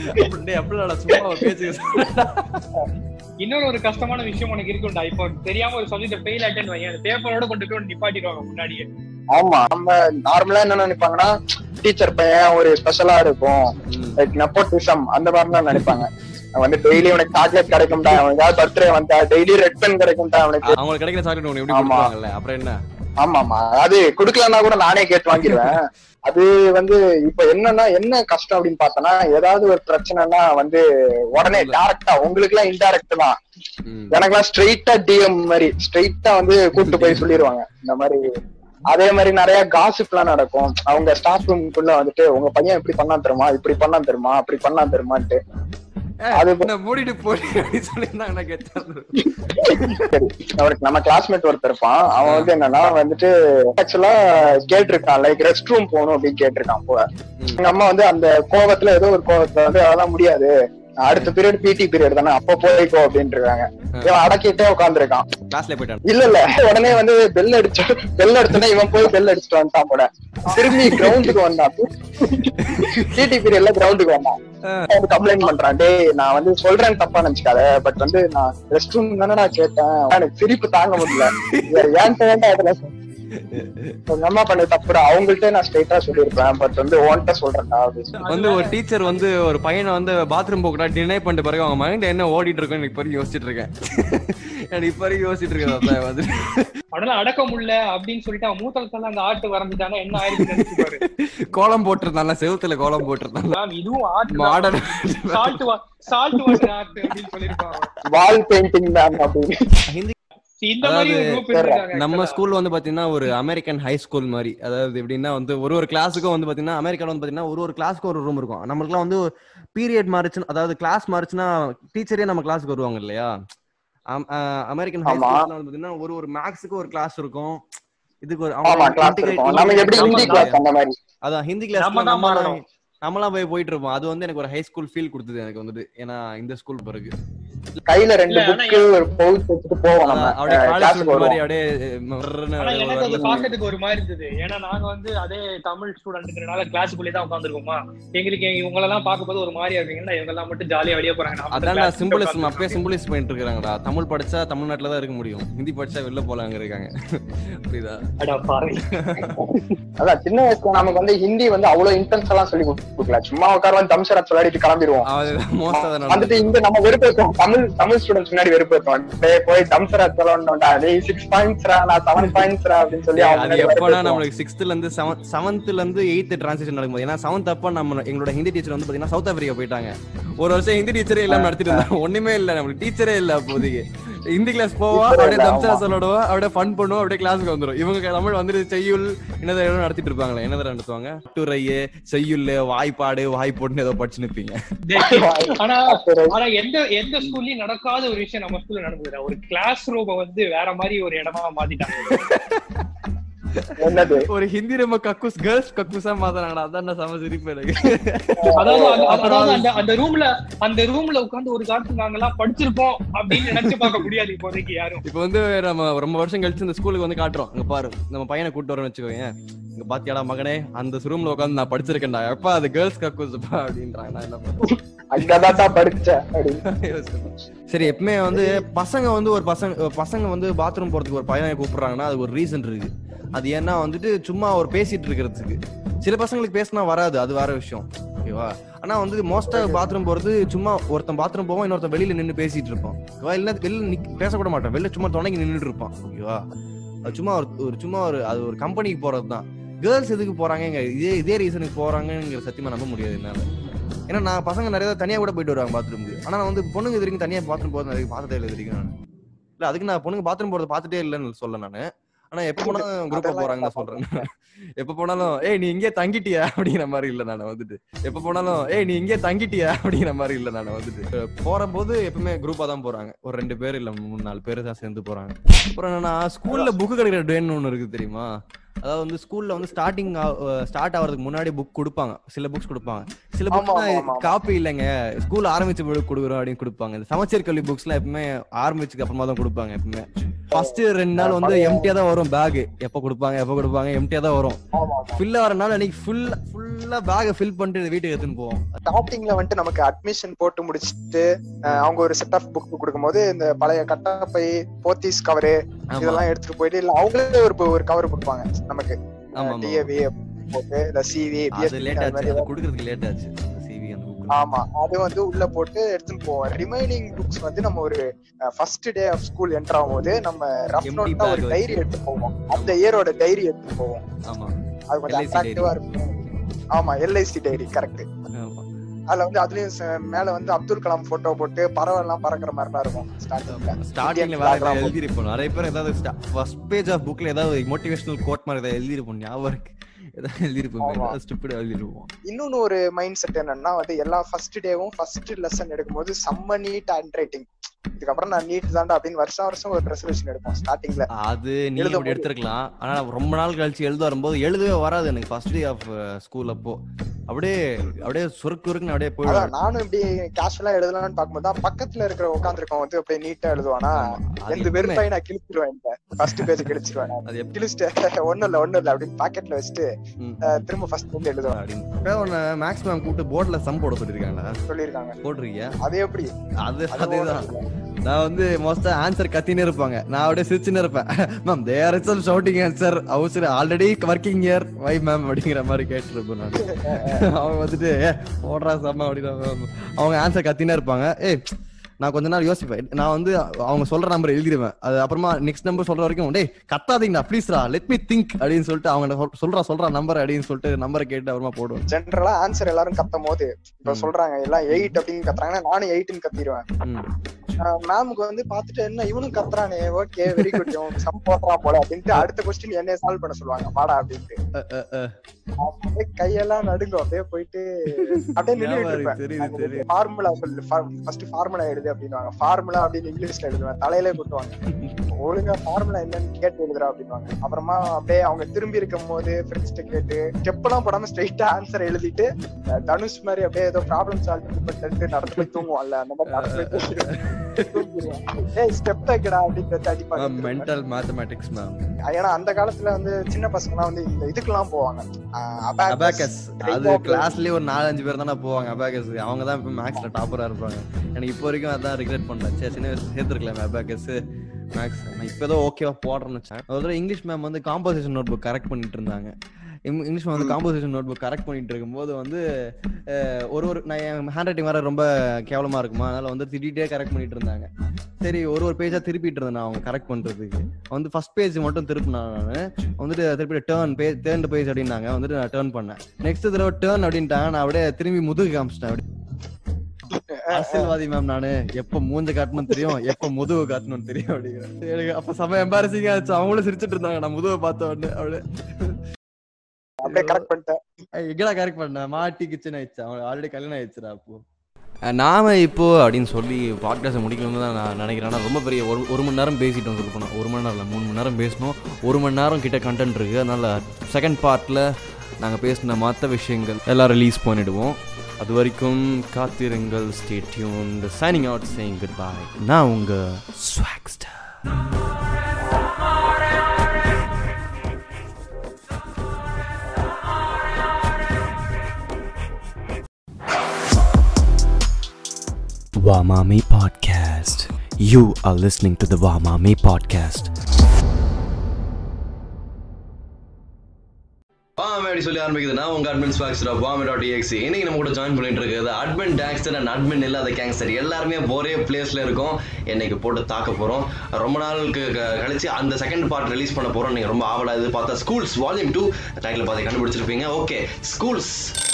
இன்னொரு ஒரு கஷ்டமான விஷயம் உனக்கு இருக்கும்டா. இப்போ தெரியாம ஒரு சப்ஜெக்ட் ஃபெயில் ஆயிட்டேன்னு வைங்க, அந்த பேப்பரோட கொண்டு போய் நிப்பாட்டிடுவாங்க முன்னாடியே. ஆமா, நம்ம நார்மலா என்ன நினைப்பாங்கன்னா டீச்சர் பையன் ஒரு ஸ்பெஷலா இருக்கும், லைக் நெப்போட்டிசம் அந்த மாதிரி தான் நினைப்பாங்க. வந்து டெய்லி உனக்கு சாக்லேட் கிடைக்கும்டா, அவனுக்கு பர்த்டே வந்தா டெய்லி ரெட் பென் கிடைக்கும்டா அவனுக்கு. அவங்களுக்கு கிடைக்கிற சாக்லேட் உனக்கு எப்படி கொடுப்பாங்கல்ல, அப்புறம் என்ன? ஆமா ஆமா, அது குடுக்கலன்னா கூட நானே கேட்டு வாங்கிடுவேன். அது வந்து இப்ப என்னன்னா என்ன கஷ்டம் அப்படின்னு பார்த்தோன்னா, ஏதாவது ஒரு பிரச்சனைனா வந்து உடனே டைரக்டா, உங்களுக்கு எல்லாம் இன்டைரக்ட் தான், எனக்கு எல்லாம் ஸ்ட்ரெயிட்டா டிஎம் மாதிரி ஸ்ட்ரெயிட்டா வந்து கூப்பிட்டு போய் சொல்லிடுவாங்க இந்த மாதிரி. அதே மாதிரி நிறைய காசிப் எல்லாம் நடக்கும். அவங்க ஸ்டாஃப் ரூம்குள்ள வந்துட்டு உங்க பையன் இப்படி பண்ணா தருமா, இப்படி பண்ணா தருமா, அப்படி பண்ணா தருமான்ட்டு மூடிட்டு போய் அவருக்கு நம்ம கிளாஸ்மேட் ஒருத்தர் இருப்பான். அவன் வந்து என்னன்னா வந்துட்டு ஆக்சுவலா கேட்டிருக்கான், லைக் ரெஸ்ட் ரூம் போகணும் அப்படின்னு கேட்டிருக்கான். போல எங்க அம்மா வந்து அந்த கோவத்துல ஏதோ ஒரு கோவத்துல வந்து அதெல்லாம் முடியாது, அடுத்த பீரியட் பிடி பீரியட் தானே, அப்ப போய்க்கோ அப்படின்னு இருக்காங்க. இவன் அடக்கிட்டே உட்காந்துருக்கான். இல்ல இல்ல உடனே வந்து பெல் அடிச்சு பெல் அடிச்சோன்னா இவன் போய் பெல் அடிச்சுட்டு வந்துட்டான் போல. திரும்பி கிரவுண்டுக்கு வந்தான், பிடி பீரியட்ல கிரவுண்டுக்கு வந்தான். கம்ப்ளைண்ட் பண்றான், டே நான் வந்து சொல்றேன்னு தப்பா நினைச்சுக்காத, பட் வந்து நான் ரெஸ்ட் ரூம் தானே நான் கேட்டேன், எனக்கு சிரிப்பு தாங்க முடியல, ஏன்ட்ட வேண்டாம் அதுல அம்மா பண்ண தப்புடா, அவங்கள்ட்ட நான் ஸ்ட்ரைட்டா சொல்லிருப்பேன், பட் வந்து ஓன்ட்ட சொல்றேன்டா அப்படின்னு. வந்து ஒரு டீச்சர் வந்து ஒரு பையனை வந்து பாத்ரூம் போகக்கூடா டினை பண்ணிட்டு பிறகு அவங்க மைண்ட் என்ன ஓடிட்டு இருக்கோம் எனக்கு இப்ப யோசிச்சுட்டு இருக்கேன். எனக்கு இப்ப யோசிச்சுட்டு இருக்கேன் வந்து அதெல்லாம் அடக்க முடியல அப்படின்னு சொல்லிட்டு அவன் மூத்தலத்துல அந்த ஆட்டு வரைஞ்சிட்டாங்க, என்ன ஆயிருக்கு, கோலம் போட்டிருந்தாங்க, செவுத்துல கோலம் போட்டிருந்தாங்க, இதுவும் art modern salt salt water art அப்படின்னு சொல்லிருக்காங்க, வால் பெயிண்டிங் தான் அப்படின்னு. நம்ம ஸ்கூல் வந்து பாத்தீங்கன்னா ஒரு அமெரிக்கன் ஹை ஸ்கூல் மாதிரி, அதாவது எப்படின்னா வந்து ஒரு ஒரு கிளாஸுக்கும் வந்து பாத்தீங்கன்னா அமெரிக்கால வந்து பாத்தீங்கன்னா ஒரு ஒரு கிளாஸுக்கு ஒரு ரூம் இருக்கும். நம்மளுக்குலாம் வந்து பீரியட் மாறிச்சுன்னா, அதாவது கிளாஸ் மாறிச்சுன்னா டீச்சரே நம்ம கிளாஸுக்கு வருவாங்க இல்லையா. அமெரிக்கன் ஹை ஸ்கூல்ல வந்து பாத்தீங்கன்னா ஒரு ஒரு மேக்ஸுக்கு ஒரு கிளாஸ் இருக்கும், இதுக்கு ஒரு அதான் ஹிந்தி கிளாஸ் நம்மளாம் போய் போயிட்டு இருப்போம். அது வந்து எனக்கு ஒரு ஹை ஸ்கூல் ஃபீல் கொடுத்தது எனக்கு வந்துட்டு. ஏன்னா இந்த ஸ்கூல் பிறகு கையில ரெண்டு புக் ஒரு பவுச் வச்சுட்டு போவோம் நம்ம அப்படியே காலேஜ் மாதிரி அப்படியே எனக்கு அது பாக்கிறதுக்கு ஒரு மாதிரி இருந்தது. ஏன்னா நாங்க வந்து அதே தமிழ் ஸ்டூடெண்ட்ங்கிறனால கிளாஸுக்குள்ளே தான் உட்காந்துருக்கோமா, எங்களுக்கு இவங்க எல்லாம் பார்க்கும்போது ஒரு மாதிரியா இருக்கீங்கன்னா இவங்க எல்லாம் மட்டும் ஜாலியா வெளியே போறாங்க. அதான் சிம்பிளிசம் அப்பயே சிம்பிளிஸ் பண்ணிட்டு இருக்காங்கடா. தமிழ் படிச்சா தமிழ்நாட்டுல தான் இருக்க முடியும், ஹிந்தி படிச்சா வெளில போலாங்க இருக்காங்க. புரியுதா? அதான் சின்ன வயசுல நமக்கு வந்து ஹிந்தி வந்து அவ்வளவு இன்டென்ஸ் எல்லாம் சொல்லி கொடுக்கல, சும்மா உட்கார வந்து தம்சரத் விளையாடிட்டு கிளம்பிடுவோம். வந்துட்டு இங்க நம்ம வெறுப்பேற்றோம், தமிழ் தமிழ் ஸ்டூடெண்ட்ஸ் முன்னாடி வெறுப்பேற்றோம். போய் தம்சரத் விளையாடணும்டா, நீ சிக்ஸ் பாயிண்ட்ஸ்ரா நான் செவன் பாயிண்ட்ஸ்ரா அப்படின்னு சொல்லி. அது எப்பனா நம்மளுக்கு சிக்ஸ்த்ல இருந்து செவன்த்ல இருந்து எயித் டிரான்சிஷன் நடக்கும்போது, ஏன்னா செவன்த் அப்ப நம்ம எங்களோட ஹிந்தி டீச்சர் வந்து பாத்தீங்கன்னா சவுத் ஆப்பிரிக்கா போயிட்டாங்க. ஒரு வருஷம் ஹிந்தி டீச்சரே எல்லாம் நடத்திட்டு இருந்தாங்க. ஒண்ணுமே இல்ல, நம்மளுக்கு டீச்சரே இல்ல அப்போதைக்கு. ஹிந்தி கிளாஸ் போவா, அப்படியே தம்சரா சொல்லுவோம், அப்படியே ஃபன் பண்ணுவோம், அப்படியே கிளாஸுக்கு வந்துடும். இவங்க தமிழ் வந்துட்டு செய்யுள் என்னதை நடத்திட்டு இருப்பாங்களே, என்னதை நடத்துவாங்க, டுரையே செய்யுள் வாய்ப்பாடு வாய்ப்போட்டுன்னு ஏதோ படிச்சு நிப்பீங்க. ஆனா ஆனா எந்த எந்த ஸ்கூல்லயும் நடக்காத ஒரு விஷயம் நம்ம ஸ்கூல்ல நடந்தது. ஒரு கிளாஸ் ரூம வந்து வேற மாதிரி ஒரு இடமா மாத்திட்டாங்க. ஒரு ஹிந்தி ரொம்ப கக்கூஸ் கேர்ள்ஸ் கக்கூஸா மாத்தாங்கடா. அதான் சம சிரிப்பு எனக்கு. அதாவது அந்த ரூம்ல அந்த ரூம்ல உட்கார்ந்து ஒரு காலத்துல நாங்க எல்லாம் படிச்சிருப்போம் அப்படின்னு நினைச்சு பார்க்க முடியாது இப்போதைக்கு யாரும். இப்ப வந்து நம்ம ரொம்ப வருஷம் கழிச்சு இந்த ஸ்கூலுக்கு வந்து காட்டுறோம், இங்க பாரு நம்ம பையனை கூட்டு வரோம்னு வச்சுக்கோங்க, இங்க பாத்தியாடா மகனே அந்த ரூம்ல உட்காந்து நான் படிச்சிருக்கேன்டா, எப்பா அது கேர்ள்ஸ் கக்கூஸ்ப்பா அப்படின்றாங்க. நான் என்ன பண்ணுவேன், அங்கதான் படிச்சேன். சரி எப்பவுமே வந்து பசங்க வந்து ஒரு பசங்க பசங்க வந்து பாத்ரூம் போறதுக்கு ஒரு பையனை கூப்பிடுறாங்கன்னா அது ஒரு ரீசன் இருக்கு. அது ஏன்னா வந்துட்டு சும்மா ஒரு பேசிட்டு இருக்கிறதுக்கு. சில பசங்களுக்கு பேசினா வராது, அது வேற விஷயம், ஓகேவா? ஆனா வந்து மோஸ்டா பாத்ரூம் போறது சும்மா ஒருத்தன் பாத்ரூம் போவான், இன்னொருத்தன் வெளியில நின்று பேசிட்டு இருப்பான், ஓகேவா? இல்ல வெளில பேசக்கூட மாட்டான், வெளில சும்மா துணைக்கு நின்றுட்டு இருப்பான், ஓகேவா? அது சும்மா ஒரு சும்மா ஒரு அது ஒரு கம்பெனிக்கு போறதுதான். கேர்ள்ஸ் எதுக்கு போறாங்க, இதே இதே ரீசனுக்கு போறாங்கிற சத்தியமா நம்ப முடியாது என்னால. ஏன்னா நான் பசங்க நிறைய தனியா கூட போயிட்டு வருவாங்க பாத்ரூமுக்கு. ஆனா நான் வந்து பொண்ணுங்க இது தனியா பாத்ரூம் போறது நிறைய பார்த்ததே இல்லை இது வரைக்கும். நான் இல்ல அதுக்கு நான் பொண்ணுங்க பாத்ரூம் போறது பார்த்துட்டே இல்லைன்னு சொல்ல நானு. ஆனா எப்ப போனாலும் குரூப்பா போறாங்க தான் சொல்றேன். எப்ப போனாலும் ஏய் நீ இங்கே தங்கிட்டியா அப்படிங்கிற மாதிரி இல்ல நான் வந்துட்டு. எப்ப போனாலும் ஏய் நீ இங்கே தங்கிட்டியா அப்படிங்கிற மாதிரி இல்ல நான் வந்துட்டு. போற போது எப்பவுமே குரூப்பா தான் போறாங்க, ஒரு ரெண்டு பேர் இல்ல மூணு நாலு பேர் தான் சேர்ந்து போறாங்க. அப்புறம் என்னன்னா ஸ்கூல்ல புக்கு கிடைக்கிற டேன்னு ஒண்ணு இருக்கு தெரியுமா? அதாவது வந்து ஸ்கூல்ல வந்து ஸ்டார்டிங் ஸ்டார்ட் ஆகிறதுக்கு முன்னாடி புக் கொடுப்பாங்க, சில புக்ஸ் கொடுப்பாங்க. சில புக்ஸ் காப்பி இல்லைங்க ஸ்கூல் ஆரம்பிச்ச போது கொடுக்குறோம் அப்படின்னு கொடுப்பாங்க. இந்த சமச்சீர் கல்வி புக்ஸ் எல்லாம் எப்பவுமே ஆரம்பிச்சுக்கு அப்புறமா தான் கொடுப்பாங்க. எப்பவுமே ஃபர்ஸ்ட் ரெண்டு நாள் வந்து எம்டியா தான் வரும் பேக். எப்ப கொடுப்பாங்க எப்ப கொடுப்பாங்க எம்டியா தான் வரும். ஃபில் ஆகிறனால அன்னைக்கு ஃபுல் ஃபுல்லா பேக் ஃபில் பண்ணிட்டு வீட்டுக்கு எடுத்துன்னு போவோம். ஸ்டார்டிங்ல வந்துட்டு நமக்கு அட்மிஷன் போட்டு முடிச்சுட்டு அவங்க ஒரு செட் ஆஃப் புக் கொடுக்கும்போது இந்த பழைய கட்டப்பை போத்தீஸ் கவரு இதெல்லாம் எடுத்துட்டு போயிட்டு இல்ல அவங்களே ஒரு ஒரு கவர் கொடுப்பாங்க நமக்கு. டிஏவி போட்டு இல்ல சிவி குடுக்கிறதுக்கு லேட் ஆச்சு. ஆமா அது வந்து உள்ள போட்டு எடுத்துட்டு போவோம். ரிமைனிங் புக்ஸ் வந்து நம்ம ஒரு first day of school enter ஆகும்போது நம்ம ரஃப் நோட்டா ஒரு டைரி எடுத்து போவோம். அந்த இயரோட டைரி எடுத்து போவோம். ஆமா அது கொஞ்சம் அட்ராக்டிவா இருக்கும். ஆமா எல்ஐசி டைரி கரெக்ட். அதுல வந்து அதுலயும் மேல வந்து அப்துல் கலாம் போட்டோ போட்டு பறவை எல்லாம் பறக்குற மாதிரி தான் இருக்கும். ஸ்டார்டிங்ல வேற எழுதி இருப்போம். நிறைய பேர் ஏதாவது ஃபர்ஸ்ட் பேஜ் ஆஃப் புக்ல ஏதாவது மோட்டிவேஷனல் கோட் மாதிரி ஏதாவது எழுதி இருப்போம். ஞாபகம் இருக்கு இன்னொன்னு ஒரு மைண்ட் செட் என்னன்னா வந்து எல்லா ஃபர்ஸ்ட் டேவும் ஃபர்ஸ்ட் லெசன் எடுக்கும்போது செம்ம நீட் ஹேண்ட் ரைட்டிங், இதுக்கப்புறம் நான் நீட் தான்டா அப்படின்னு வருஷம் வருஷம் ஒரு ரெசல்யூஷன் எடுப்போம் ஸ்டார்டிங்ல. அது நீ அப்படி எடுத்துக்கலாம். ஆனா ரொம்ப நாள் கழிச்சு எழுத வரும்போது எழுதவே வராது எனக்கு ஃபர்ஸ்ட் டே ஆஃப் ஸ்கூல். அப்போ அப்படியே அப்படியே சுருக்கு இருக்குன்னு அப்படியே போயிடும். நானும் இப்படி கேஷுவலா எழுதலாம்னு பார்க்கும்போது பக்கத்துல இருக்கிற உட்காந்துருக்கோம் வந்து அப்படியே நீட்டா எழுதுவானா ரெண்டு பேரும் பையன் நான் கிழிச்சிருவேன். First page கிழிச்சிருவேன். கிழிச்சிட்டு ஒண்ணும் இல்ல ஒண்ணும் இல்ல அப்படின்னு பாக்கெட்ல வச்சுட்டு திரும்ப ஃபர்ஸ்ட் பேஜ் எழுதுவேன் அப்படின்னு. மேக்ஸ் மேம் கூப்பிட்டு போர்ட்ல சம் போட சொல்லிருக்காங்களா? சொல்லிருக்காங்க. போடுறீங்க? அது எப்படி? அது அதேதான். நான் வந்து மோஸ்டா ஆன்சர் கத்தினே இருப்பாங்க, நான் அப்படியே சிரிச்சுன்னு இருப்பேன். Ma'am they are it's shouting answer அவசர already working year why ma'am அப்படிங்கிற மாதிரி கேட்டுருப்பேன் நான். அவங்க வந்துட்டு போடுறா சம்மா அப்படின்னா அவங்க ஆன்சர் கத்தினே இருப்பாங்க. ஏய் நான் கொஞ்ச நாள் யோசிப்பேன், நான் வந்து அவங்க சொல்ற நம்பர் எழுதிடுவேன். அது அப்புறமா நெக்ஸ்ட் நம்பர் சொல்ற வரைக்கும் டேய் கத்தாதீங்கடா ப்ளீஸ்ரா லெட் மீ திங்க் அப்படின்னு சொல்லிட்டு அவங்க சொல்றா சொல்றா நம்பர் அப்படின்னு சொல்லிட்டு நம்பரை கேட்டு அப்புறமா போடுவேன். ஜெனரலா ஆன்சர் எல்லாரும் கத்தும் போது இப்ப சொல்றாங்க எல்லாம் எயிட் அப்படின்னு கத்துறாங்கன்னா நானும் எயிட்னு கத்திடுவேன். மேமுக்கு வந்து பாத்துட்டு என்ன இவனும் கத்துறானே, ஓகே வெரி குட், இவன் சம் போடுறான் போல அப்படின்ட்டு அடுத்த கொஸ்டின் என்ன சால்வ் பண்ண சொல்லுவாங்க, வாடா அப்படின்ட்டு. கையெல்லாம் நடுங்கும், அப்படியே போயிட்டு அப்படியே நின்றுட்டு இருப்பேன். ஃபார்முலா சொல்லு, ஃபர்ஸ்ட் ஃபார்முலா எழுது அப்படின்வாங்க. ஃபார்முலா அப்படின்னு இங்கிலீஷ்ல எழுதுவேன், தலையிலே குட்டுவாங்க. ஒழுங்கா ஃபார்முலா என்னன்னு கேட்டு எழுதுறா அப்படின்வாங்க. அப்புறமா அப்படியே அவங்க திரும்பி இருக்கும் போது ஃப்ரெண்ட்ஸ்ட கேட்டு ஸ்டெப் எல்லாம் போடாம ஸ்ட்ரெயிட்டா ஆன்சர் எழுதிட்டு தனுஷ் மாதிரி அப்படியே ஏதோ ப்ராப்ளம் சால்வ் பண்ணிட்டு நடந்து போய் தூங்குவான்ல, அந்த மாதிரி நடந்து போய் தூங்கிடுவேன். ஏய் ஸ்டெப் வைக்கடா அப்படின்னு அடிப்பாங்க. Mental mathematics ma'am. ஏன்னா அந்த காலத்துல வந்து சின்ன பசங்க எல்லாம் வந்து இந்த இதுக்கெல்லாம் போவாங்க, அபாகஸ். அது கிளாஸ்லயே ஒரு நாலஞ்சு பேர் தானே போவாங்க அபாகஸ். அவங்க தான் இப்ப மேக்ஸ்ல டாப்பரா இருப்பாங்க. எனக்கு இப்போ வரைக்கும் அதான் ரிக்ரெட் பண்ணல, சரி சின்ன வயசுல சேர்த்துருக்கலாம் அபாகஸ் மேக்ஸ். நான் இப்பதான் ஓகேவா போடுறேன்னு வச்சேன். ஒரு இங்கிலீஷ் மேம் வந்து காம்போசிஷன் நோட் புக் கரெக்ட் பண்ணிட்டு இருந்தாங்க. இங்கிலீஷ் மேம் வந்து காம்போசிஷன் நோட் புக் கரெக்ட் பண்ணிட்டு இருக்கும்போது வந்து ஒரு ஒரு நான் என் ஹேண்ட் ரைட்டிங் வேற ரொம்ப கேவலமா இருக்குமா, அதனால வந்து திட்டிகிட்டே கரெக்ட் பண்ணிட்டு இருந்தாங்க. சரி ஒரு ஒரு பேஜா திருப்பிட்டு இருந்தேன் அவங்க கரெக்ட் பண்றதுக்கு. வந்து ஃபர்ஸ்ட் பேஜ் மட்டும் திருப்பினா நான் வந்துட்டு திருப்பி டேர்ன் பேஜ் தேர்ட் பேஜ் அப்படின்னாங்க. வந்துட்டு நான் டேர்ன் பண்ணேன். நெக்ஸ்ட் தடவை டேர்ன் அப்படின்ட்டாங்க. நான் அப்படியே திரும்பி முதுகு காமிச்சிட்டேன். அப்படி அரசியல்வாதி மேம், நானு எப்ப மூஞ்ச காட்டணும்னு தெரியும், எப்ப முதுகு காட்டணும்னு தெரியும் அப்படிங்கிறேன். எனக்கு அப்ப செம எம்பாரசிங்கா ஆச்சு. அவங்களும் சிரிச்சிட்டு இருந்தாங்க நான் முதுவை பார்த்த உடனே. அப்படியே அப்படியே கரெக்ட் பண்ணிட்டேன். எங்கடா கரெக்ட் பண்ண மாட்டி கிச்சன் ஆயிடுச்சு, அவங்க ஆல்ரெடி கல்யாணம் ஆயிடுச்சுடா. அப்போ நாம இப்போ அப்படின்னு சொல்லி பாட்காஸ்ட் முடிக்கணும்னு தான் நான் நினைக்கிறேன். ஆனால் ரொம்ப பெரிய ஒரு ஒரு மணி நேரம் பேசிட்டோம் சொல்ல போனால். ஒரு மணி நேரம் இல்லை, மூணு மணி நேரம் பேசணும். ஒரு மணி நேரம் கிட்ட கண்டென்ட் இருக்குது. அதனால் செகண்ட் பார்ட்டில் நாங்கள் பேசின மற்ற விஷயங்கள் எல்லாம் ரிலீஸ் பண்ணிவிடுவோம். அது வரைக்கும் காத்திருங்கள். Stay tuned. Signing out, saying goodbye. நான் உங்கள் swagster. Wamami Podcast. You are listening to the Wamami Podcast. வாமி சொல்லி ஆரம்பிக்குது. நான் உங்க அட்மின் ஸ்வாக்ஸ்டர் ஆஃப் வாமி டாட் எக்ஸி. இன்னைக்கு நம்ம கூட ஜாயின் பண்ணிட்டு இருக்குது அட்மின் டாக்ஸ்டர் அண்ட் அட்மின் இல்லாத கேங்ஸ்டர். எல்லாருமே ஒரே பிளேஸ்ல இருக்கோம். என்னைக்கு போட்டு தாக்க போறோம். ரொம்ப நாளுக்கு கழிச்சு அந்த செகண்ட் பார்ட் ரிலீஸ் பண்ண போறோம். நீங்க ரொம்ப ஆவலா இது பார்த்தா ஸ்கூல்ஸ் வால்யூம் டூ டைட்டில் பார்த்து கண்டுபிடிச்சிருப்பீங்க. ஓகே, ஸ்கூல்ஸ்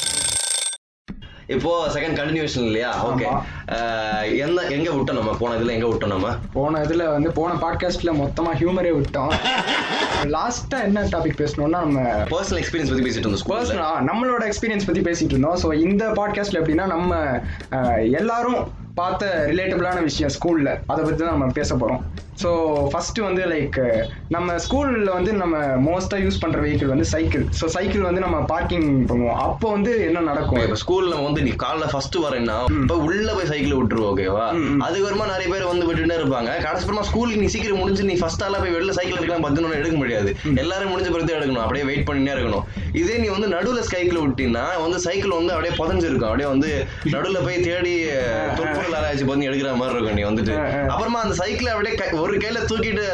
இப்போ செகண்ட் கண்டினியூஷன் இல்லையா? ஓகே, என்ன எங்க விட்டோம் நம்ம? போன இதுல எங்க விட்டோம் நம்ம? போன இதுல வந்து போன பாட்காஸ்ட்ல மொத்தமா ஹியூமரே விட்டோம். லாஸ்டா என்ன டாபிக் பேசணும்னா நம்ம பர்சனல் எக்ஸ்பீரியன்ஸ் பத்தி பேசிட்டு இருந்தோம். பர்சனலா நம்மளோட எக்ஸ்பீரியன்ஸ் பத்தி பேசிட்டு இருந்தோம். ஸோ இந்த பாட்காஸ்ட்ல எப்படின்னா நம்ம எல்லாரும் பார்த்த ரிலேட்டபிளான விஷயம் ஸ்கூல்ல, அதை பத்தி தான் நம்ம பேச போறோம். ஸோ ஃபர்ஸ்ட் வந்து லைக் நம்ம ஸ்கூல்ல வந்து நம்ம மோஸ்டா யூஸ் பண்ற வெஹிக்கிள் வந்து சைக்கிள். ஸோ சைக்கிள் வந்து நம்ம பார்க்கிங் பண்ணுவோம். அப்போ வந்து என்ன நடக்கும்? இப்போ ஸ்கூல்ல வந்து நீ காலைல ஃபர்ஸ்ட் வரேன்னா இப்போ உள்ள போய் சைக்கிள் விட்டுருவோம். ஓகேவா? அதுக்கு வருமா நிறைய பேர் வந்து விட்டுட்டே இருப்பாங்க. கடைசிப்பறமா ஸ்கூலுக்கு நீ சீக்கிரம் முடிஞ்சு நீ ஃபர்ஸ்ட் ஆளா போய் வெளில சைக்கிள் எடுக்கலாம் பத்து எடுக்க முடியாது. எல்லாரும் முடிஞ்ச பிறகு எடுக்கணும். அப்படியே வெயிட் பண்ணிட்டே இருக்கணும். இதே நீ வந்து நடுவுல சைக்கிள் விட்டீங்கன்னா வந்து சைக்கிள் வந்து அப்படியே புதஞ்சிருக்கும். அப்படியே வந்து நடுவுல போய் தேடி தொப்புள் ஆராய்ச்சி பண்ணி எடுக்கிற மாதிரி இருக்கும். நீ வந்துட்டு அப்புறமா அந்த சைக்கிளை அப்படியே ஒரு கையில தூக்கிட்டு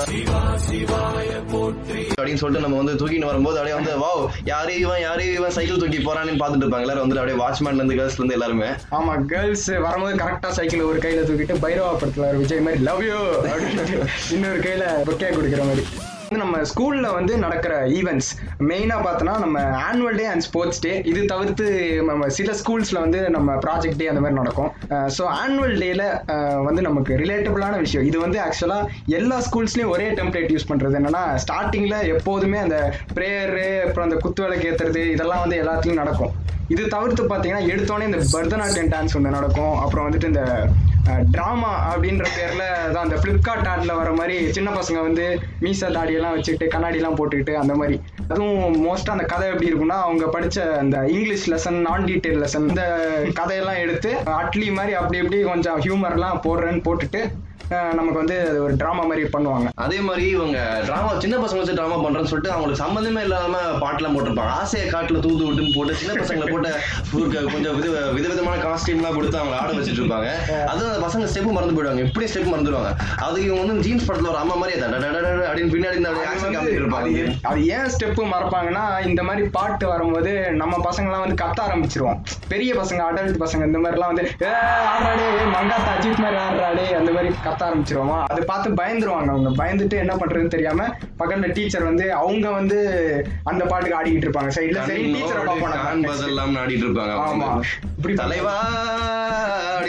அப்படின்னு சொல்லிட்டு நம்ம வந்து தூக்கிட்டு வரும்போது அப்படியே வந்து வா யாரையும் இவன் யாரையும் இவன் சைக்கிள் தூக்கி போறான்னு பாத்துட்டு இருப்பாங்க எல்லாரும். வந்து அப்படியே வாட்ச்மேன்ல இருந்து கேர்ள்ஸ்ல இருந்து எல்லாருமே. ஆமா, கேர்ள்ஸ் வரும்போது கரெக்டா சைக்கிள் ஒரு கையில தூக்கிட்டு பைரவா படத்துல விஜய் மாதிரி லவ் யூ அப்படின்னு இன்னொரு கையில பொக்கே குடிக்கிற மாதிரி. நம்ம ஸ்கூல்ல வந்து நடக்கிற ஈவெண்ட்ஸ் மெயினா பார்த்தோன்னா நம்ம annual day and sports day. இது தவிர்த்து நம்ம சில ஸ்கூல்ஸ்ல வந்து நம்ம ப்ராஜெக்ட் டே அந்த மாதிரி நடக்கும். ஸோ ஆனுவல் டேல வந்து நமக்கு ரிலேட்டபிளான விஷயம் இது வந்து ஆக்சுவலா எல்லா ஸ்கூல்ஸ்லயும் ஒரே டெம்ப்ளேட் யூஸ் பண்றது என்னன்னா ஸ்டார்டிங்ல எப்போதுமே அந்த ப்ரேயரு அப்புறம் அந்த குத்து விளக்கு ஏத்துறது இதெல்லாம் வந்து எல்லாத்துலயும் நடக்கும். இது தவிர்த்து பார்த்தீங்கன்னா எடுத்தோடனே இந்த பரதநாட்டியம் டான்ஸ் ஒன்று நடக்கும். அப்புறம் வந்துட்டு இந்த டிராமா அப்படின்ற பேர்ல தான் அந்த பிளிப்கார்ட் ஆட்ல வர மாதிரி சின்ன பசங்க வந்து மீச தாடியெல்லாம் வச்சுட்டு கண்ணாடியெல்லாம் போட்டுக்கிட்டு அந்த மாதிரி. அதுவும் மோஸ்டா அந்த கதை எப்படி இருக்குன்னா அவங்க படிச்ச அந்த இங்கிலீஷ் லெசன் நான் டீடைல் லெசன் இந்த கதையெல்லாம் எடுத்து அட்லி மாதிரி அப்படி எப்படி கொஞ்சம் ஹியூமர்லாம் போடுறேன்னு போட்டுட்டு நமக்கு வந்து ஒரு டிராமா மாதிரி பண்ணுவாங்க. அதே மாதிரி இவங்க டிராமா சின்ன பசங்க வச்சு டிராமா பண்றேன்னு சொல்லிட்டு அவங்களுக்கு சம்மந்தமே இல்லாம பாட்டுலாம் போட்டிருப்பாங்க. ஆசையை காட்டுல தூது விட்டுன்னு போட்டு சின்ன பசங்களை போட்டு கொஞ்சம் வித விதவிதமான காஸ்டியூம் எல்லாம் கொடுத்து அவங்க ஆட வச்சுட்டு இருப்பாங்க. அதுவும் அந்த பசங்க ஸ்டெப் மறந்து போயிடுவாங்க. எப்படி ஸ்டெப் மறந்துடுவாங்க. அதுக்கு இவங்க வந்து ஜீன்ஸ் படத்துல ஒரு அம்மா மாதிரி அப்படின்னு பின்னாடி இருப்பாங்க. அது ஏன் ஸ்டெப் மறப்பாங்கன்னா இந்த மாதிரி பாட்டு வரும்போது நம்ம பசங்க எல்லாம் வந்து கத்த ஆரம்பிச்சிருவோம். பெரிய பசங்க அடல்ட் பசங்க இந்த மாதிரி எல்லாம் வந்து ஆடுறாடே மங்காத்தா அஜித் மாதிரி ஆடுறாடே அந்த மாதிரி கத்த ஆரம்பிச்சிருவோமா. அதை பார்த்து பயந்துருவாங்க. அவங்க பயந்துட்டு என்ன பண்றதுன்னு தெரியாம பக்கத்துல டீச்சர் வந்து அவங்க வந்து அந்த பாட்டுக்கு ஆடிக்கிட்டு இருப்பாங்க சைடுல. சரி டீச்சரை பார்ப்பாங்க ஆடிட்டு இருப்பாங்க. ஆமா, இப்படி தலைவா அப்படி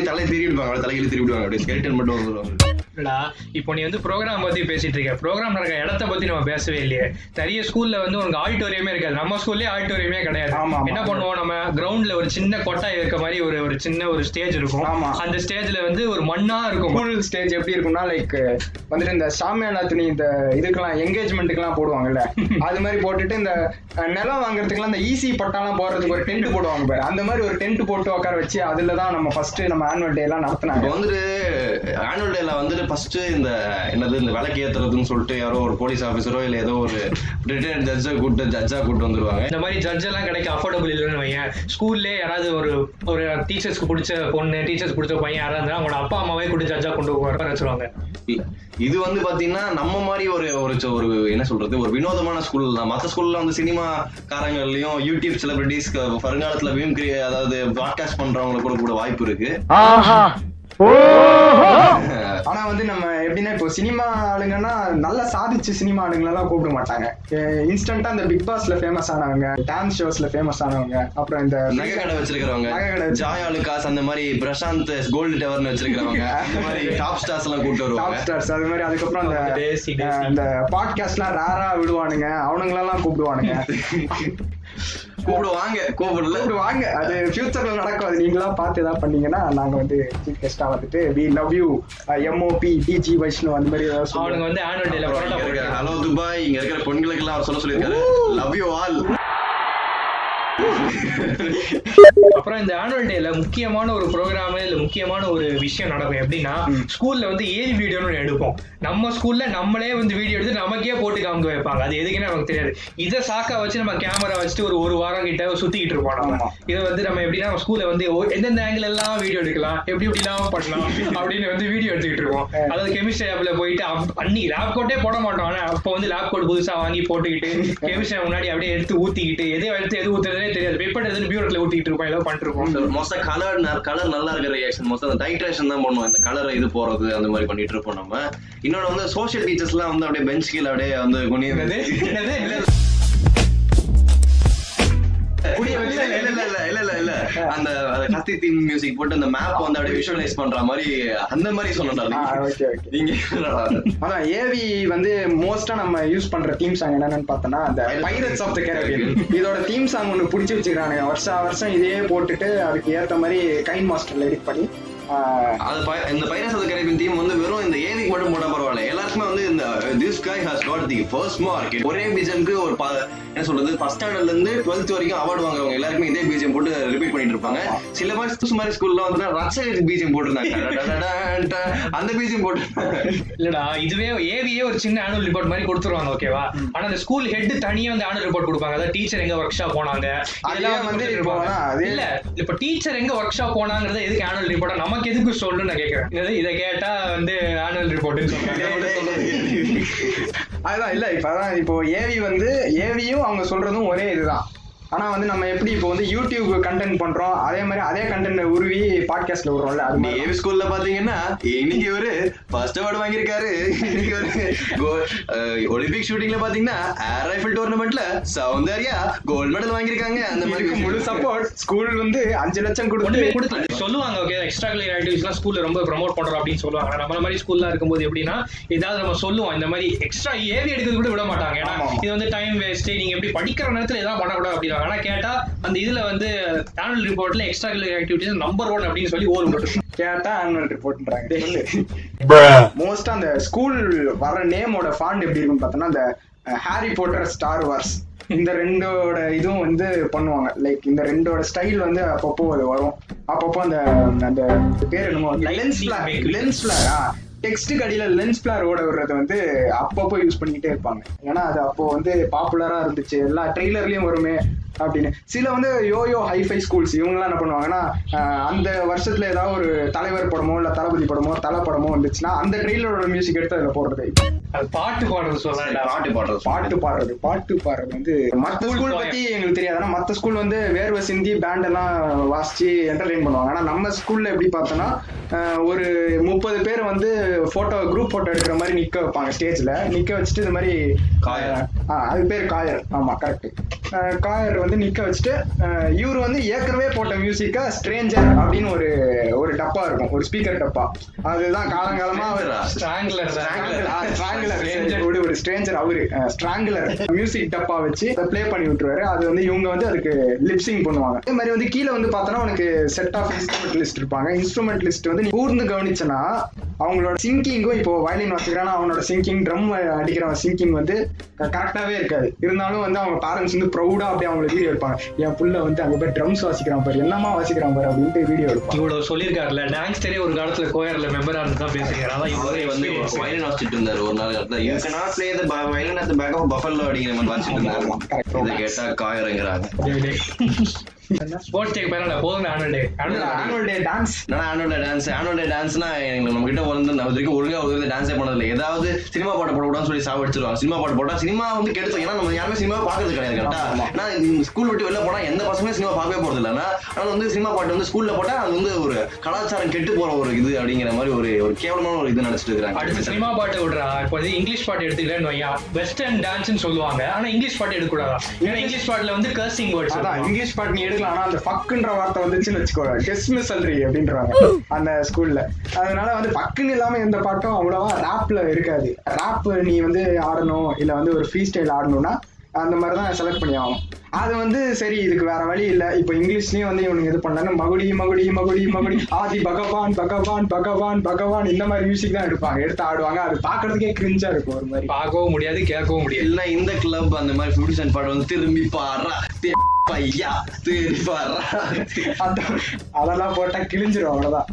அப்படியே தலையை திருப்பி விடுவாங்க, தலையில திருப்பி விடுவாங்க, அப்படியே ஸ்கெலிட்டன் மட்டும் வந்துருவாங்க. இப்போ நீ வந்து ப்ரோக்ராம் பத்தி பேசிட்டு இருக்க, ப்ரோக்ராம் நடக்கிற இடத்த பத்தி நம்ம பேசவே இல்லையே. நிறைய ஸ்கூல்ல வந்து உனக்கு ஆடிட்டோரியமே இருக்காது, நம்ம ஸ்கூல்லயே ஆடிட்டோரியமே கிடையாது. என்ன பண்ணுவோம், நம்ம கிரவுண்ட்ல ஒரு சின்ன கொட்டாய் இருக்க மாதிரி ஒரு ஒரு சின்ன ஒரு ஸ்டேஜ் இருக்கும். அந்த ஸ்டேஜ்ல வந்து ஒரு மண்ணா இருக்கும். ஸ்கூல் ஸ்டேஜ் எப்படி இருக்கும்னா லைக் வந்துட்டு இந்த சாமியானா துணி இந்த இதுக்கெல்லாம் என்கேஜ்மெண்ட்டுக்கெல்லாம் போடுவாங்கல்ல, அது மாதிரி போட்டுட்டு இந்த நிலம் வாங்குறதுக்குலாம் இந்த ஈஸி பட்டாலாம் போடுறதுக்கு ஒரு டென்ட் போடுவாங்க பாரு, அந்த மாதிரி ஒரு டென்ட் போட்டு உட்கார வச்சு அதுலதான் நம்ம ஃபர்ஸ்ட் நம்ம ஆனுவல் டே எல்லாம் நடத்தினாங்க. வந்துட்டு ஆனுவல் டேல வந்துட்டு ஃபர்ஸ்ட் இந்த என்னது இந்த விளக்கு ஏத்துறதுன்னு சொல்லிட்டு யாரோ ஒரு போலீஸ் ஆபீசரோ இல்ல ஏதோ ஒரு ரிட்டையர்ட் ஜட்ஜா கூட்டு ஜட்ஜா கூட்டு வந்துருவாங்க. இந்த மாதிரி ஜட்ஜ் எல்லாம் கிடைக்க அஃபோர்டபுள் இல்லைன்னு வையன். ஸ்கூல்ல யாராவது ஒரு ஒரு டீச்சர்ஸ்க்கு பிடிச்ச பொண்ணு, டீச்சர்ஸ் பிடிச்ச பையன் யாராவது இருந்தா அவங்களோட அப்பா அம்மாவே கூட்டு ஜட்ஜா கொண்டு வர வச்சிருவாங்க. இது வந்து பாத்தீங்கன்னா நம்ம மாதிரி ஒரு ஒரு என்ன சொல்றது ஒரு வினோதமான ஸ்கூல் தான். மற்ற ஸ்கூல்ல வந்து சினிமா காரங்களையும் யூடியூப் செலிபிரிட்டிஸ் வருங்காலத்துல மீம் கிரியேட் அதாவது பாட்காஸ்ட் பண்றவங்களுக்கு கூட கூட வாய்ப்பு இருக்கு. ஆனா வந்து நம்ம எப்படின்னா இப்போ சினிமா ஆளுங்கன்னா நல்லா சாதிச்சு சினிமா ஆளுங்களெல்லாம் கூப்பிட மாட்டாங்க. இன்ஸ்டன்டா இந்த பிக் பாஸ்ல ஃபேமஸ் ஆனவங்க, டான்ஸ் ஷோஸ்ல ஃபேமஸ் ஆனவங்க, அப்புறம் இந்த நகை கடை வச்சிருக்கிறவங்க, ஜாய் ஆலுகாஸ் அந்த மாதிரி பிரசாந்த் கோல்டு டவர்னு வச்சிருக்கிறவங்க, அந்த மாதிரி டாப் ஸ்டார்ஸ் எல்லாம் கூப்பிட்டு வருவாங்க. டாப் ஸ்டார்ஸ் அது மாதிரி. அதுக்கப்புறம் அந்த இந்த பாட்காஸ்ட்லாம் ரேரா விடுவானுங்க, அவனுங்களெல்லாம் கூப்பிடுவானுங்க. கூப்பிடுவாங்க கூப்பிடல கூப்பிடுவாங்க அது ஃபியூச்சர்ல நடக்கும். அது நீங்களா பார்த்து ஏதாவது பண்ணீங்கன்னா நாங்க வந்து சீஃப் கெஸ்டா வந்துட்டு we love you MOP DG Vaishnav அந்த மாதிரி ஏதாவது அவனுங்க வந்து ஆனுவல் டேல ஹலோ துபாய் இங்க இருக்கிற பெண்களுக்கு எல்லாம் அவர் சொல்ல சொல்லியிருக்காரு லவ் யூ ஆல். அப்புறம் இந்த ஆனுவல் டேல முக்கியமான ஒரு ப்ரோக்ராம் இல்ல முக்கியமான ஒரு விஷயம் நடக்கும். எப்படின்னா ஸ்கூல்ல வந்து ஏவி வீடியோன்னு எடுப்போம். நம்ம ஸ்கூல்ல நம்மளே வந்து வீடியோ எடுத்து நமக்கே போட்டு காமிக்க வைப்பாங்க. அது எதுக்குன்னு நமக்கு தெரியாது. இதை சாக்கா வச்சு நம்ம கேமரா வச்சுட்டு ஒரு ஒரு வாரம் கிட்ட சுத்திக்கிட்டு இருப்போம். நம்ம இதை வந்து நம்ம எப்படின்னா நம்ம ஸ்கூல்ல வந்து எந்தெந்த ஆங்கிள் எல்லாம் வீடியோ எடுக்கலாம், எப்படி எப்படி எல்லாம் பண்ணலாம் அப்படின்னு வந்து வீடியோ எடுத்துக்கிட்டு இருக்கோம். அதாவது கெமிஸ்ட்ரி லேப்ல போயிட்டு அன்னி லேப் கோட்டே போட மாட்டோம். ஆனா அப்போ வந்து லேப் கோட் புதுசா வாங்கி போட்டுக்கிட்டு கெமிஸ்ட்ரி முன்னாடி அப்படியே எடுத்து ஊத்திக்கிட்டு எதை எடுத்து எது ஊத்துறதே தெரியாது. பேப்பர் எடுத்து பியூரட்ல ஊத்திக்கிட்டு இருப்போம், ஏதோ பண்ணிட்டு இருப்போம். மோஸ்டா கலர் கலர் நல்லா இருக்கிற ரியாக்ஷன் மோஸ்டா அந்த டைட்ரேஷன் தான் பண்ணுவோம். இந்த கலர் இது போறது அந்த மாதிரி பண்ணிட்டு இருப்போம் நம்ம. இன்னொன்னு வந்து சோசியல் டீச்சர்ஸ் எல்லாம் வந்து அப்படியே பெஞ்ச் கீழ அப்படியே வந்து குனியுது. அந்த கத்தி தீம் மியூசிக் போட்டு அந்த மேப் வந்து அப்படியே விஷுவலைஸ் பண்ற மாதிரி அந்த மாதிரி சொன்னா நீங்க. அதான் ஏவி வந்து மோஸ்டா நம்ம யூஸ் பண்ற தீம் சாங் என்னன்னு பார்த்தோம்னா அந்த பைரட்ஸ் ஆஃப் தி கரீபியன். இதோட தீம் சாங் ஒண்ணு புடிச்சு வச்சுக்கிறானுங்க. வருஷா வருஷம் இதே போட்டுட்டு அதுக்கு ஏத்த மாதிரி கைன் மாஸ்டர்ல எடிட் பண்ணி இந்த Pirates of the Caribbean theme வந்து வெறும் இந்த ஏவிக்கு மட்டும் போட்டா பரவாயில்ல, எல்லாருக்குமே வந்து இந்த this guy has got the first mark ஒரே பிஜிஎம்க்கு ஒரு என்ன சொல்றது ஃபர்ஸ்ட் ஸ்டாண்டர்ட்ல இருந்து டுவெல்த் வரைக்கும் அவார்டு வாங்குறவங்க எல்லாருக்குமே இதே பிஜிஎம் போட்டு ரிப்பீட் பண்ணிட்டு இருப்பாங்க. சில மாதிரி மாதிரி ஸ்கூல்ல வந்து ரச்ச பிஜிஎம் போட்டிருந்தாங்க, அந்த பிஜிஎம் போட்டு இல்லடா. இதுவே ஏவியே ஒரு சின்ன ஆனுவல் ரிப்போர்ட் மாதிரி கொடுத்துருவாங்க, ஓகேவா? ஆனா அந்த ஸ்கூல் ஹெட் தனியா வந்து ஆனுவல் ரிப்போர்ட் கொடுப்பாங்க. அதாவது டீச்சர் எங்க ஒர்க் ஷாப் போனாங்க அதெல்லாம் வந்து இல்ல. இப்ப டீச்சர் எங்க ஒர்க் ஷாப் போனாங்கறத எதுக்கு ஆனுவல் ரிப்போர்ட் நமக்கு எதுக்கு சொல்லணும்னு நான் கேக்குறேன். இதை கேட்டா வந்து ஆனுவல் ரிப்போர்ட்னு சொல்றாங்க. அதுதான் இல்ல. இப்ப அதான் இப்போ ஏவி வந்து ஏவியும் அவங்க சொல்றதும் ஒரே இதுதான். ஆனா வந்து நம்ம எப்படி இப்போ வந்து யூடியூப் கண்டென்ட் பண்றோம், அதே மாதிரி அதே கண்டென்ட் உருவி பாட்காஸ்ட்ல விடுறோம்ல. அது மாதிரி ஏவி ஸ்கூல்ல பாத்தீங்கன்னா இன்னைக்கு ஒரு ஃபர்ஸ்ட் அவார்டு வாங்கியிருக்காரு. இன்னைக்கு ஒரு ஒலிம்பிக் ஷூட்டிங்ல பாத்தீங்கன்னா ஏர் ரைஃபிள் டோர்னமெண்ட்ல சௌந்தர்யா கோல்ட் மெடல் வாங்கியிருக்காங்க. அந்த மாதிரி முழு சப்போர்ட் ஸ்கூல் வந்து அஞ்சு லட்சம் கொடுத்து சொல்லுவாங்க. ஓகே, எக்ஸ்ட்ரா கரிக்குலர் ஆக்டிவிட்டிஸ்லாம் ஸ்கூல்ல ரொம்ப ப்ரமோட் பண்றோம் அப்படின்னு சொல்லுவாங்க. நம்ம மாதிரி ஸ்கூல்ல இருக்கும்போது எப்படின்னா ஏதாவது நம்ம சொல்லுவோம் இந்த மாதிரி எக்ஸ்ட்ரா ஏவி எடுக்கிறது கூட விட மாட்டாங்க. ஏன்னா இது வந்து டைம் வேஸ்ட், நீங்க எப்படி படிக்கிற நேரத்துல எதாவது பண்ணக்கூடாது அப்படின்னு. ஆனா கேட்டா அந்த இதுல வந்து ஆனுவல் ரிப்போர்ட்ல extra curricular activities number one அப்படின்னு சொல்லி ஓர் போட்டு கேட்டா ஆனுவல் ரிப்போர்ட்ன்றாங்க. மோஸ்டா அந்த ஸ்கூல் வர நேமோட ஃபாண்ட் எப்படி இருக்குன்னு பார்த்தோம்னா அந்த ஹாரி பாட்டர், ஸ்டார் வார்ஸ் இந்த ரெண்டோட இதுவும் வந்து பண்ணுவாங்க. லைக் இந்த ரெண்டோட ஸ்டைல் வந்து அப்பப்போ அது வரும். அப்பப்போ அந்த அந்த பேர் என்னமோ லென்ஸ் பிளார் லென்ஸ் பிளாரா டெக்ஸ்ட்டுக்கு அடியில லென்ஸ் பிளார் ஓட விடுறது வந்து அப்பப்போ யூஸ் பண்ணிக்கிட்டே இருப்பாங்க. ஏன்னா அது அப்போ வந்து பாப்புலரா இருந்துச்சு, எல்லா ட்ரெய்லர்லயும் வருமே அப்படின்னு. சில வந்து யோயோ ஹைஃபை ஸ்கூல்ஸ் இவங்கெல்லாம் என்ன பண்ணுவாங்கன்னா அந்த வருஷத்துல ஏதாவது ஒரு தலைவர் படமோ இல்ல தளபதி படமோ தலை படமோ வந்துச்சுன்னா அந்த ட்ரெய்லரோட மியூசிக் எடுத்து அதுல போடுறது. பாட்டு பாடுறது சொல்றேன். பாட்டு பாடுறது பாட்டு பாடுறது பாட்டு பாடுறது வந்து மற்ற ஸ்கூல் பத்தி எங்களுக்கு தெரியாது. ஆனா மற்ற ஸ்கூல் வந்து வேர்வை சிந்தி பேண்ட் எல்லாம் வாசிச்சு என்டர்டெயின் பண்ணுவாங்க. ஆனா நம்ம ஸ்கூல்ல எப்படி பார்த்தோம்னா ஒரு முப்பது பேர் வந்து போட்டோ குரூப் போட்டோ எடுக்கிற மாதிரி நிக்க வைப்பாங்க. ஸ்டேஜ்ல நிக்க வச்சுட்டு இந்த மாதிரி அது பேர் காயர். ஆமா கரெக்ட். காயர் வந்து நிக்க வச்சுட்டு இவரு வந்து ஏற்கனவே போட்ட மியூசிக்கா ஸ்ட்ரேஞ்சர் அப்படின்னு ஒரு ஒரு டப்பா இருக்கும். இருக்கும், ஒரு ஸ்பீக்கர் டப்பா. அதுதான் காலங்காலமா ஸ்ட்ராங்குலர் ஒரு ஸ்ட்ரேஞ்சர் அவரு ஸ்ட்ராங்குலர் மியூசிக் டப்பா வச்சு ப்ளே பண்ணி விட்டுருவாரு. அது வந்து இவங்க வந்து அதுக்கு லிப்சிங் பண்ணுவாங்க. அதே மாதிரி வந்து கீழே வந்து பார்த்தோன்னா உனக்கு செட் ஆஃப் இன்ஸ்ட்ருமெண்ட் லிஸ்ட் இருப்பாங்க. இன்ஸ்ட்ருமெண்ட் லிஸ்ட் வந்து நீ கூர்ந்து கவனிச்சனா அவங்களோட சிங்கிங்கும், இப்போ வயலின் வச்சுக்கிறானா அவனோட சிங்கிங், ட்ரம் அடிக்கிறவன் சிங்கிங் வந்து கரெக்டாவே இருக்காது. இருந்தாலும் வந்து அவங்க பேரண்ட்ஸ் வந்து ப்ரௌடா அப்படியே அவங்களுக்கு வீடியோ எடுப்பாங்க. என் புள்ள வந்து அங்க போய் ட்ரம்ஸ் வாசிக்கிறான் பாரு, என்னமா வாசிக்கிறான் பாரு அப்படின்ட்டு வீடியோ எடுப்பாங்க. இவ்வளவு சொல்லியிருக்காருல, டான்ஸ் தெரிய ஒரு காலத்துல கோயர்ல மெம்பரா இருந்து தான் பேசுகிறாரு. அதான் இவரே வந்து வயலின் வாசிச்சுட்டு இருந்தாரு ஒரு நாள். You cannot play the violin at the back of buffalo அப்படிங்கிற மாதிரி வாசிச்சுட்டு இருந்தாரு. இதை கேட்டா காயறங்கிறாங்க. ஸ்போர்ட்ஸ் டே பேரல போதும். Annual day annual day dance நான் annual day dance annual day டான்ஸ்னா நம்ம கிட்ட வந்து நான் வரைக்கும் ஒழுங்கா ஒரு டான்ஸே பண்ணதில்லை. ஏதாவது சினிமா பாட்டு போடக்கூடாதுன்னு சொல்லி சாவடிச்சிருவாங்க. சினிமா பாட்டு போட்டா சினிமா வந்து கெடுத்து, ஏன்னா நம்ம யாருமே சினிமா பாக்குறது கிடையாது. கரெக்டா? நான் ஸ்கூல் விட்டு வெளில போனா எந்த பசங்களும் சினிமா பார்க்கவே போறது இல்லை. ஆனால் வந்து சினிமா பாட்டு வந்து ஸ்கூல்ல போட்டா அது வந்து ஒரு கலாச்சாரம் கெட்டு போற ஒரு இது அப்படிங்கிற மாதிரி ஒரு ஒரு கேவலமான ஒரு இது நினைச்சிட்டு இருக்காங்க. அடுத்து சினிமா பாட்டு விடுறா. இப்போ இங்கிலீஷ் பாட்டு எடுத்துக்கிறேன்னு வையா, வெஸ்டர்ன் டான்ஸ்னு சொல்லுவாங்க. ஆனா இங்கிலீஷ் பாட்டு எடுக்கக்கூடாதா? ஏன்னா இங்கிலீஷ் பாட்டுல வந்து கர்சிங் வேர்ட்ஸ். அதான் இங்கிலீஷ் பாட்டு நீ எடுக்கலாம். ஆனா அந்த ஃபக்குன்ற வார்த்தை வந்துச்சுன்னு வச்சுக்கோ, டிஸ்மிஸல்ரி அப்படின்றாங்க அந்த ஸ்கூல்ல. அதனால வந்து ஃபக்குன்னு இல்லாம எந்த பாட்டும் அவ்வளவா ராப்ல இருக்காது. ராப் நீ வந்து ஆடணும் இல்ல வந்து ஒரு ஃப்ரீ ஸ்டைல் ஆடணும்னா அந்த மாதிரிதான் செலக்ட் பண்ணி ஆகணும். அது வந்து சரி, இதுக்கு வேற வழி இல்லை. இப்போ இங்கிலீஷ்லயும் வந்து இவனுக்கு இது பண்ணாங்க, மகுடி மகுடி மகுடி மகுடி ஆதி பகவான் பகவான் பகவான் பகவான் இந்த மாதிரி மியூசிக் தான் எடுப்பாங்க, எடுத்து ஆடுவாங்க. அது பாக்குறதுக்கே கிரிஞ்சா இருக்கும், ஒரு மாதிரி பார்க்கவும் முடியாது கேட்கவும் முடியாது. இல்லை இந்த கிளப் அந்த மாதிரி ஃபிஃப்டி சென்ட் பாட்டு வந்து திரும்பி பாடுறா பையா திரும்பி பாடுறா அதெல்லாம் போட்டா கிழிஞ்சிரும், அவ்வளவுதான்.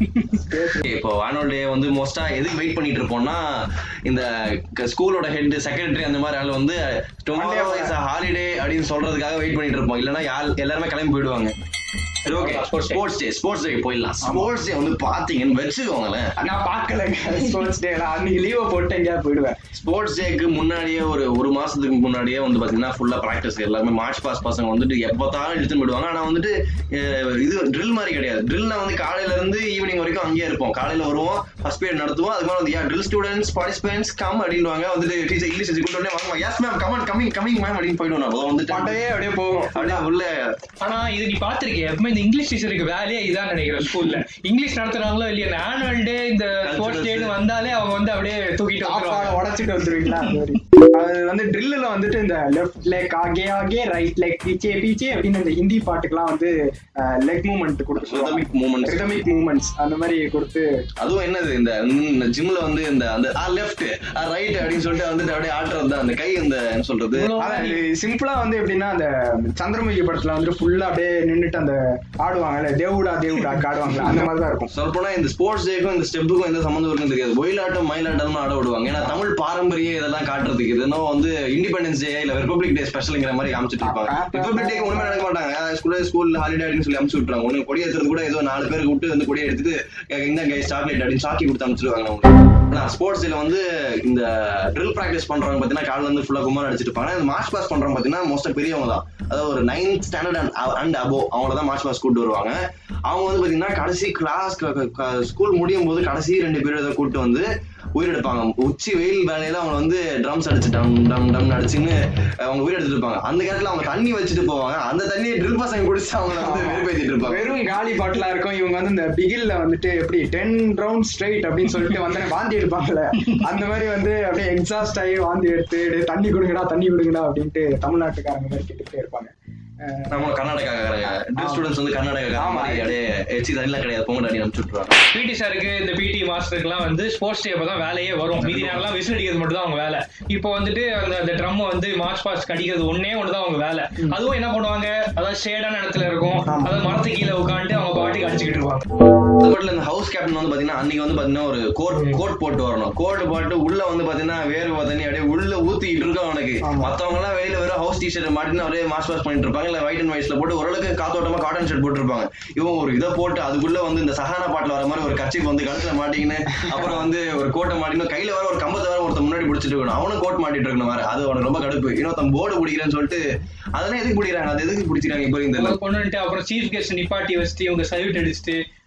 இப்போ ஆனுவல் டே வந்து மோஸ்டா எதுக்கு வெயிட் பண்ணிட்டு இருப்போம்னா, இந்த ஸ்கூலோட ஹெட் செக்ரட்டரி அந்த மாதிரி ஆள் வந்து டுமாரோ இஸ் a holiday அப்படின்னு சொல்றதுக்காக வெயிட் பண்ணிட்டு இருப்போம். இல்லைன்னா யார் எல்லாருமே கிளம்பி போயிடுவாங்க. சரி, okay, sports day sports day போயிடலாம். ஸ்போர்ட்ஸ் டே வந்து பாத்தீங்கன்னு வச்சுக்கோங்களேன், நான் பாக்கலங்க ஸ்போர்ட்ஸ் டே. அன்னைக்கு லீவை போட்டு எங்கேயா போயிடுவேன். ஸ்போர்ட்ஸ் டேக்கு முன்னாடியே ஒரு ஒரு மாசத்துக்கு முன்னாடியே வந்து பாத்தீங்கன்னா ஃபுல்லா பிராக்டிஸ். எல்லாருமே மார்ச் பாஸ் பசங்க வந்துட்டு எப்போத்தாலும் எடுத்துன்னு போயிடுவாங்க. ஆனா வந்துட்டு இது ட்ரில் மாதிரி கிடையாது. ட்ரில்னா வந்து காலையில இருந்து ஈவினிங் வரைக்கும் அங்கேயே இருப்போம். காலையில வருவோம், ஃபர்ஸ்ட் பீரியட் நடத்துவோம். அதுக்கு வந்து yeah drill students participants come அப்படின்வாங்க. வந்துட்டு டீச்சர் இங்கிலீஷ் கூப்பிட்டு உடனே வாங்க, yes ma'am come on coming coming ma'am அப்படின்னு போயிடுவோம். நம்ம வந்துட்டு அப்படியே அப்படியே போவோம் அப்படியே உள்ள. ஆனா இது நீ பாத்திருக்கேன் எப்பவுமே இந்த இங்கிலீஷ் டீச்சருக்கு வேலையே இதான் நினைக்கிறேன். ஸ்கூல்ல இங்கிலீஷ் நடத்துறாங்களோ இல்லையா, ஆனுவல் டே இந்த ஸ்போர்ட்ஸ் டேன்னு வந்தாலே அவங்க வந்து அப்படியே தூக்கிட்டு உடச்சிட்டு வந்துருவீங்களா. அது வந்து ட்ரில்லுல வந்துட்டு இந்த லெஃப்ட் லெக் ஆகே ஆகே ரைட் லெக் பீச்சே பீச்சே அப்படின்னு இந்த ஹிந்தி பாட்டுக்கெல்லாம் வந்து லெக் மூவ்மெண்ட் கொடுத்து ரிதமிக் மூவ்மெண்ட்ஸ் ரிதமிக் மூவ்மெண்ட்ஸ் அந்த மாதிரி கொடுத்து. அதுவும் என்னது இந்த ஜிம்ல வந்து இந்த அந்த லெஃப்ட் ரைட் அப்படின்னு சொல்லிட்டு வந்துட்டு அப்படியே ஆடுறது அந்த கை இந்த என்ன சொல்றது. சிம்பிளா வந்து எப்படின்னா அந்த சந்திரமுகி படத்துல வந்து ஃபுல்லா அப்படியே நின்றுட்டு அந்த ஆடுவாங்கல்ல, தேவுடா தேவுடா ஆடுவாங்க, அந்த மாதிரி தான் இருக்கும். சொல்லப்போனா இந்த ஸ்போர்ட்ஸ் டேக்கும் இந்த ஸ்டெப்புக்கும் எந்த சம்மந்தம் இருக்குன்னு தெரியாது. ஒயிலாட்டம் மயிலாட்டம் ஆட விடுவாங்க. ஏன்னா தமிழ் பாரம்பரிய இதெல்லாம் காட்டுறதுக்கு இது இன்னும் வந்து இண்டிபெண்டன்ஸ் டே இல்ல ரிபப்ளிக் டே ஸ்பெஷல்ங்கிற மாதிரி அமைச்சிட்டு இருப்பாங்க. ரிபப்ளிக் டேக்கு ஒண்ணுமே நடக்க மாட்டாங்க. ஸ்கூல்ல ஸ்கூல் ஹாலிடே அப்படின்னு சொல்லி அமுச்சு விட்டுறாங்க. ஒண்ணு கொடி ஏற்றுறது கூட ஏதோ நாலு பேருக்கு விட்டு வந்து கொடியை எடுத்துட்டு இந்த கை சாக்லேட் அப்படின்னு சாக்கி கொடுத்து அனுப்பிச்சிருவாங்க அவங்க. ஸ்போர்ட்ஸ் டேல வந்து இந்த ட்ரில் பிராக்டிஸ் பண்றவங்க பாத்தீங்கன்னா காலைல இருந்து ஃபுல்லா குமார் அடிச்சிட்டு இருப்பாங்க. இந்த மார்ச் பாஸ் பண்றவங்க பாத்தீங்கன்னா மோஸ்டா பெரியவங்க தான். அதாவது ஒரு நைன்த் ஸ்டாண்டர்ட் அண்ட் அபோ அவங்கள தான் மார்ச் பாஸ் கூட்டு வருவாங்க. அவங்க வந்து பாத்தீங்கன்னா கடைசி கிளாஸ் ஸ்கூல் முடியும் போது கடைசி ரெண்டு பேரும் இதை கூட்டு வந்து உயிரெடுப்பாங்க. உச்சி வெயில் வேலையில அவங்க வந்து ட்ரம்ஸ் அடிச்சு டம் டம் டம் அடிச்சுன்னு அவங்க உயிர் எடுத்துட்டு இருப்பாங்க. அந்த நேரத்துல அவங்க தண்ணி வச்சுட்டு போவாங்க. அந்த தண்ணியை ட்ரில் பசங்க குடிச்சு அவங்க வந்து வெறுப்பேத்திட்டு இருப்பாங்க. வெறும் காலி பாட்டிலா இருக்கும். இவங்க வந்து இந்த பிகில்ல வந்துட்டு எப்படி டென் ரவுண்ட் ஸ்ட்ரைட் அப்படின்னு சொல்லிட்டு வந்து வாந்தி எடுப்பாங்கல்ல, அந்த மாதிரி வந்து அப்படியே எக்ஸாஸ்ட் ஆகி வாந்தி எடுத்து தண்ணி கொடுங்கடா தண்ணி கொடுங்கடா அப்படின்ட்டு தமிழ்நாட்டுக்காரங்க மாதிரி கேட்டுட்டே இருப்பாங்க. நம்ம கர்நாடகாக்காரங்க ஸ்டூடெண்ட்ஸ் வந்து கர்நாடகா மாதிரி அப்படியே எச்சி தண்ணிலாம் கிடையாது பொங்கல் அடி அனுப்பிச்சு விட்டுருவாங்க. பிடி சாருக்கு இந்த பிடி மாஸ்டருக்குலாம் வந்து ஸ்போர்ட்ஸ் டே அப்பதான் வேலையே வரும். மீதி நேரம்லாம் விசில் அடிக்கிறது மட்டும் தான் அவங்க வேலை. இப்போ வந்துட்டு அந்த அந்த ட்ரம் வந்து மார்ச் பாஸ் கடிக்கிறது ஒன்னே ஒண்ணுதான் அவங்க வேலை. அதுவும் என்ன பண்ணுவாங்க, அதாவது ஷேடான இடத்துல இருக்கும், அதாவது மரத்து கீழே உட்காந்து அவங்க பாட்டுக்கு அடிச்சுக்கிட்டு இருப்பாங்க. அதுபோல இந்த ஹவுஸ் கேப்டன் வந்து பாத்தீங்கன்னா அன்னைக்கு வந்து பாத்தீங்கன்னா ஒரு கோட் கோட் போட்டு வரணும். கோட் போட்டு உள்ள வந்து பாத்தீங்கன்னா வேர்வை தண்ணி அப்படியே உள்ள ஊத்திட்டு இருக்கும் அவனுக்கு. மத்தவங்க எல்லாம் வெளியில வெறும் ஹவுஸ் டிஷர்ட் மாட்டின்னு அப்படியே மார்ச் பாஸ் பண்ணிட்டு இருப்பாங்க. இல்ல ஒயிட் அண்ட் ஒயிட்ஸ்ல போட்டு ஓரளவுக்கு காத்தோட்டமா காட்டன் ஷர்ட் போட்டுருப்பாங்க. இவன் ஒரு இதை போட்டு அதுக்குள்ள வந்து இந்த சஹானா பாட்டுல வர மாதிரி ஒரு கட்சி வந்து கழுத்துல மாட்டிக்கின்னு அப்புறம் வந்து ஒரு கோட்டை மாட்டிக்கணும். கையில வர ஒரு கம்பத்தை வர ஒருத்த முன்னாடி பிடிச்சிட்டு இருக்கணும். அவனும் கோட் மாட்டிட்டு இருக்கணும் வேற. அது அவனுக்கு ரொம்ப கடுப்பு. இன்னொருத்தன் போர்டு பிடிக்கிறேன்னு சொல்லிட்டு அதெல்லாம் எதுக்கு பிடிக்கிறாங்க, அது எதுக்கு பிடிச்சிருக்காங்க இப்போ இந்த கொண்டு. அப்புறம் சீஃப் கெஸ்ட் நிப்பாட்டி வச்சுட்டு இவங்க சல்யூட் அடிச்சுட்டு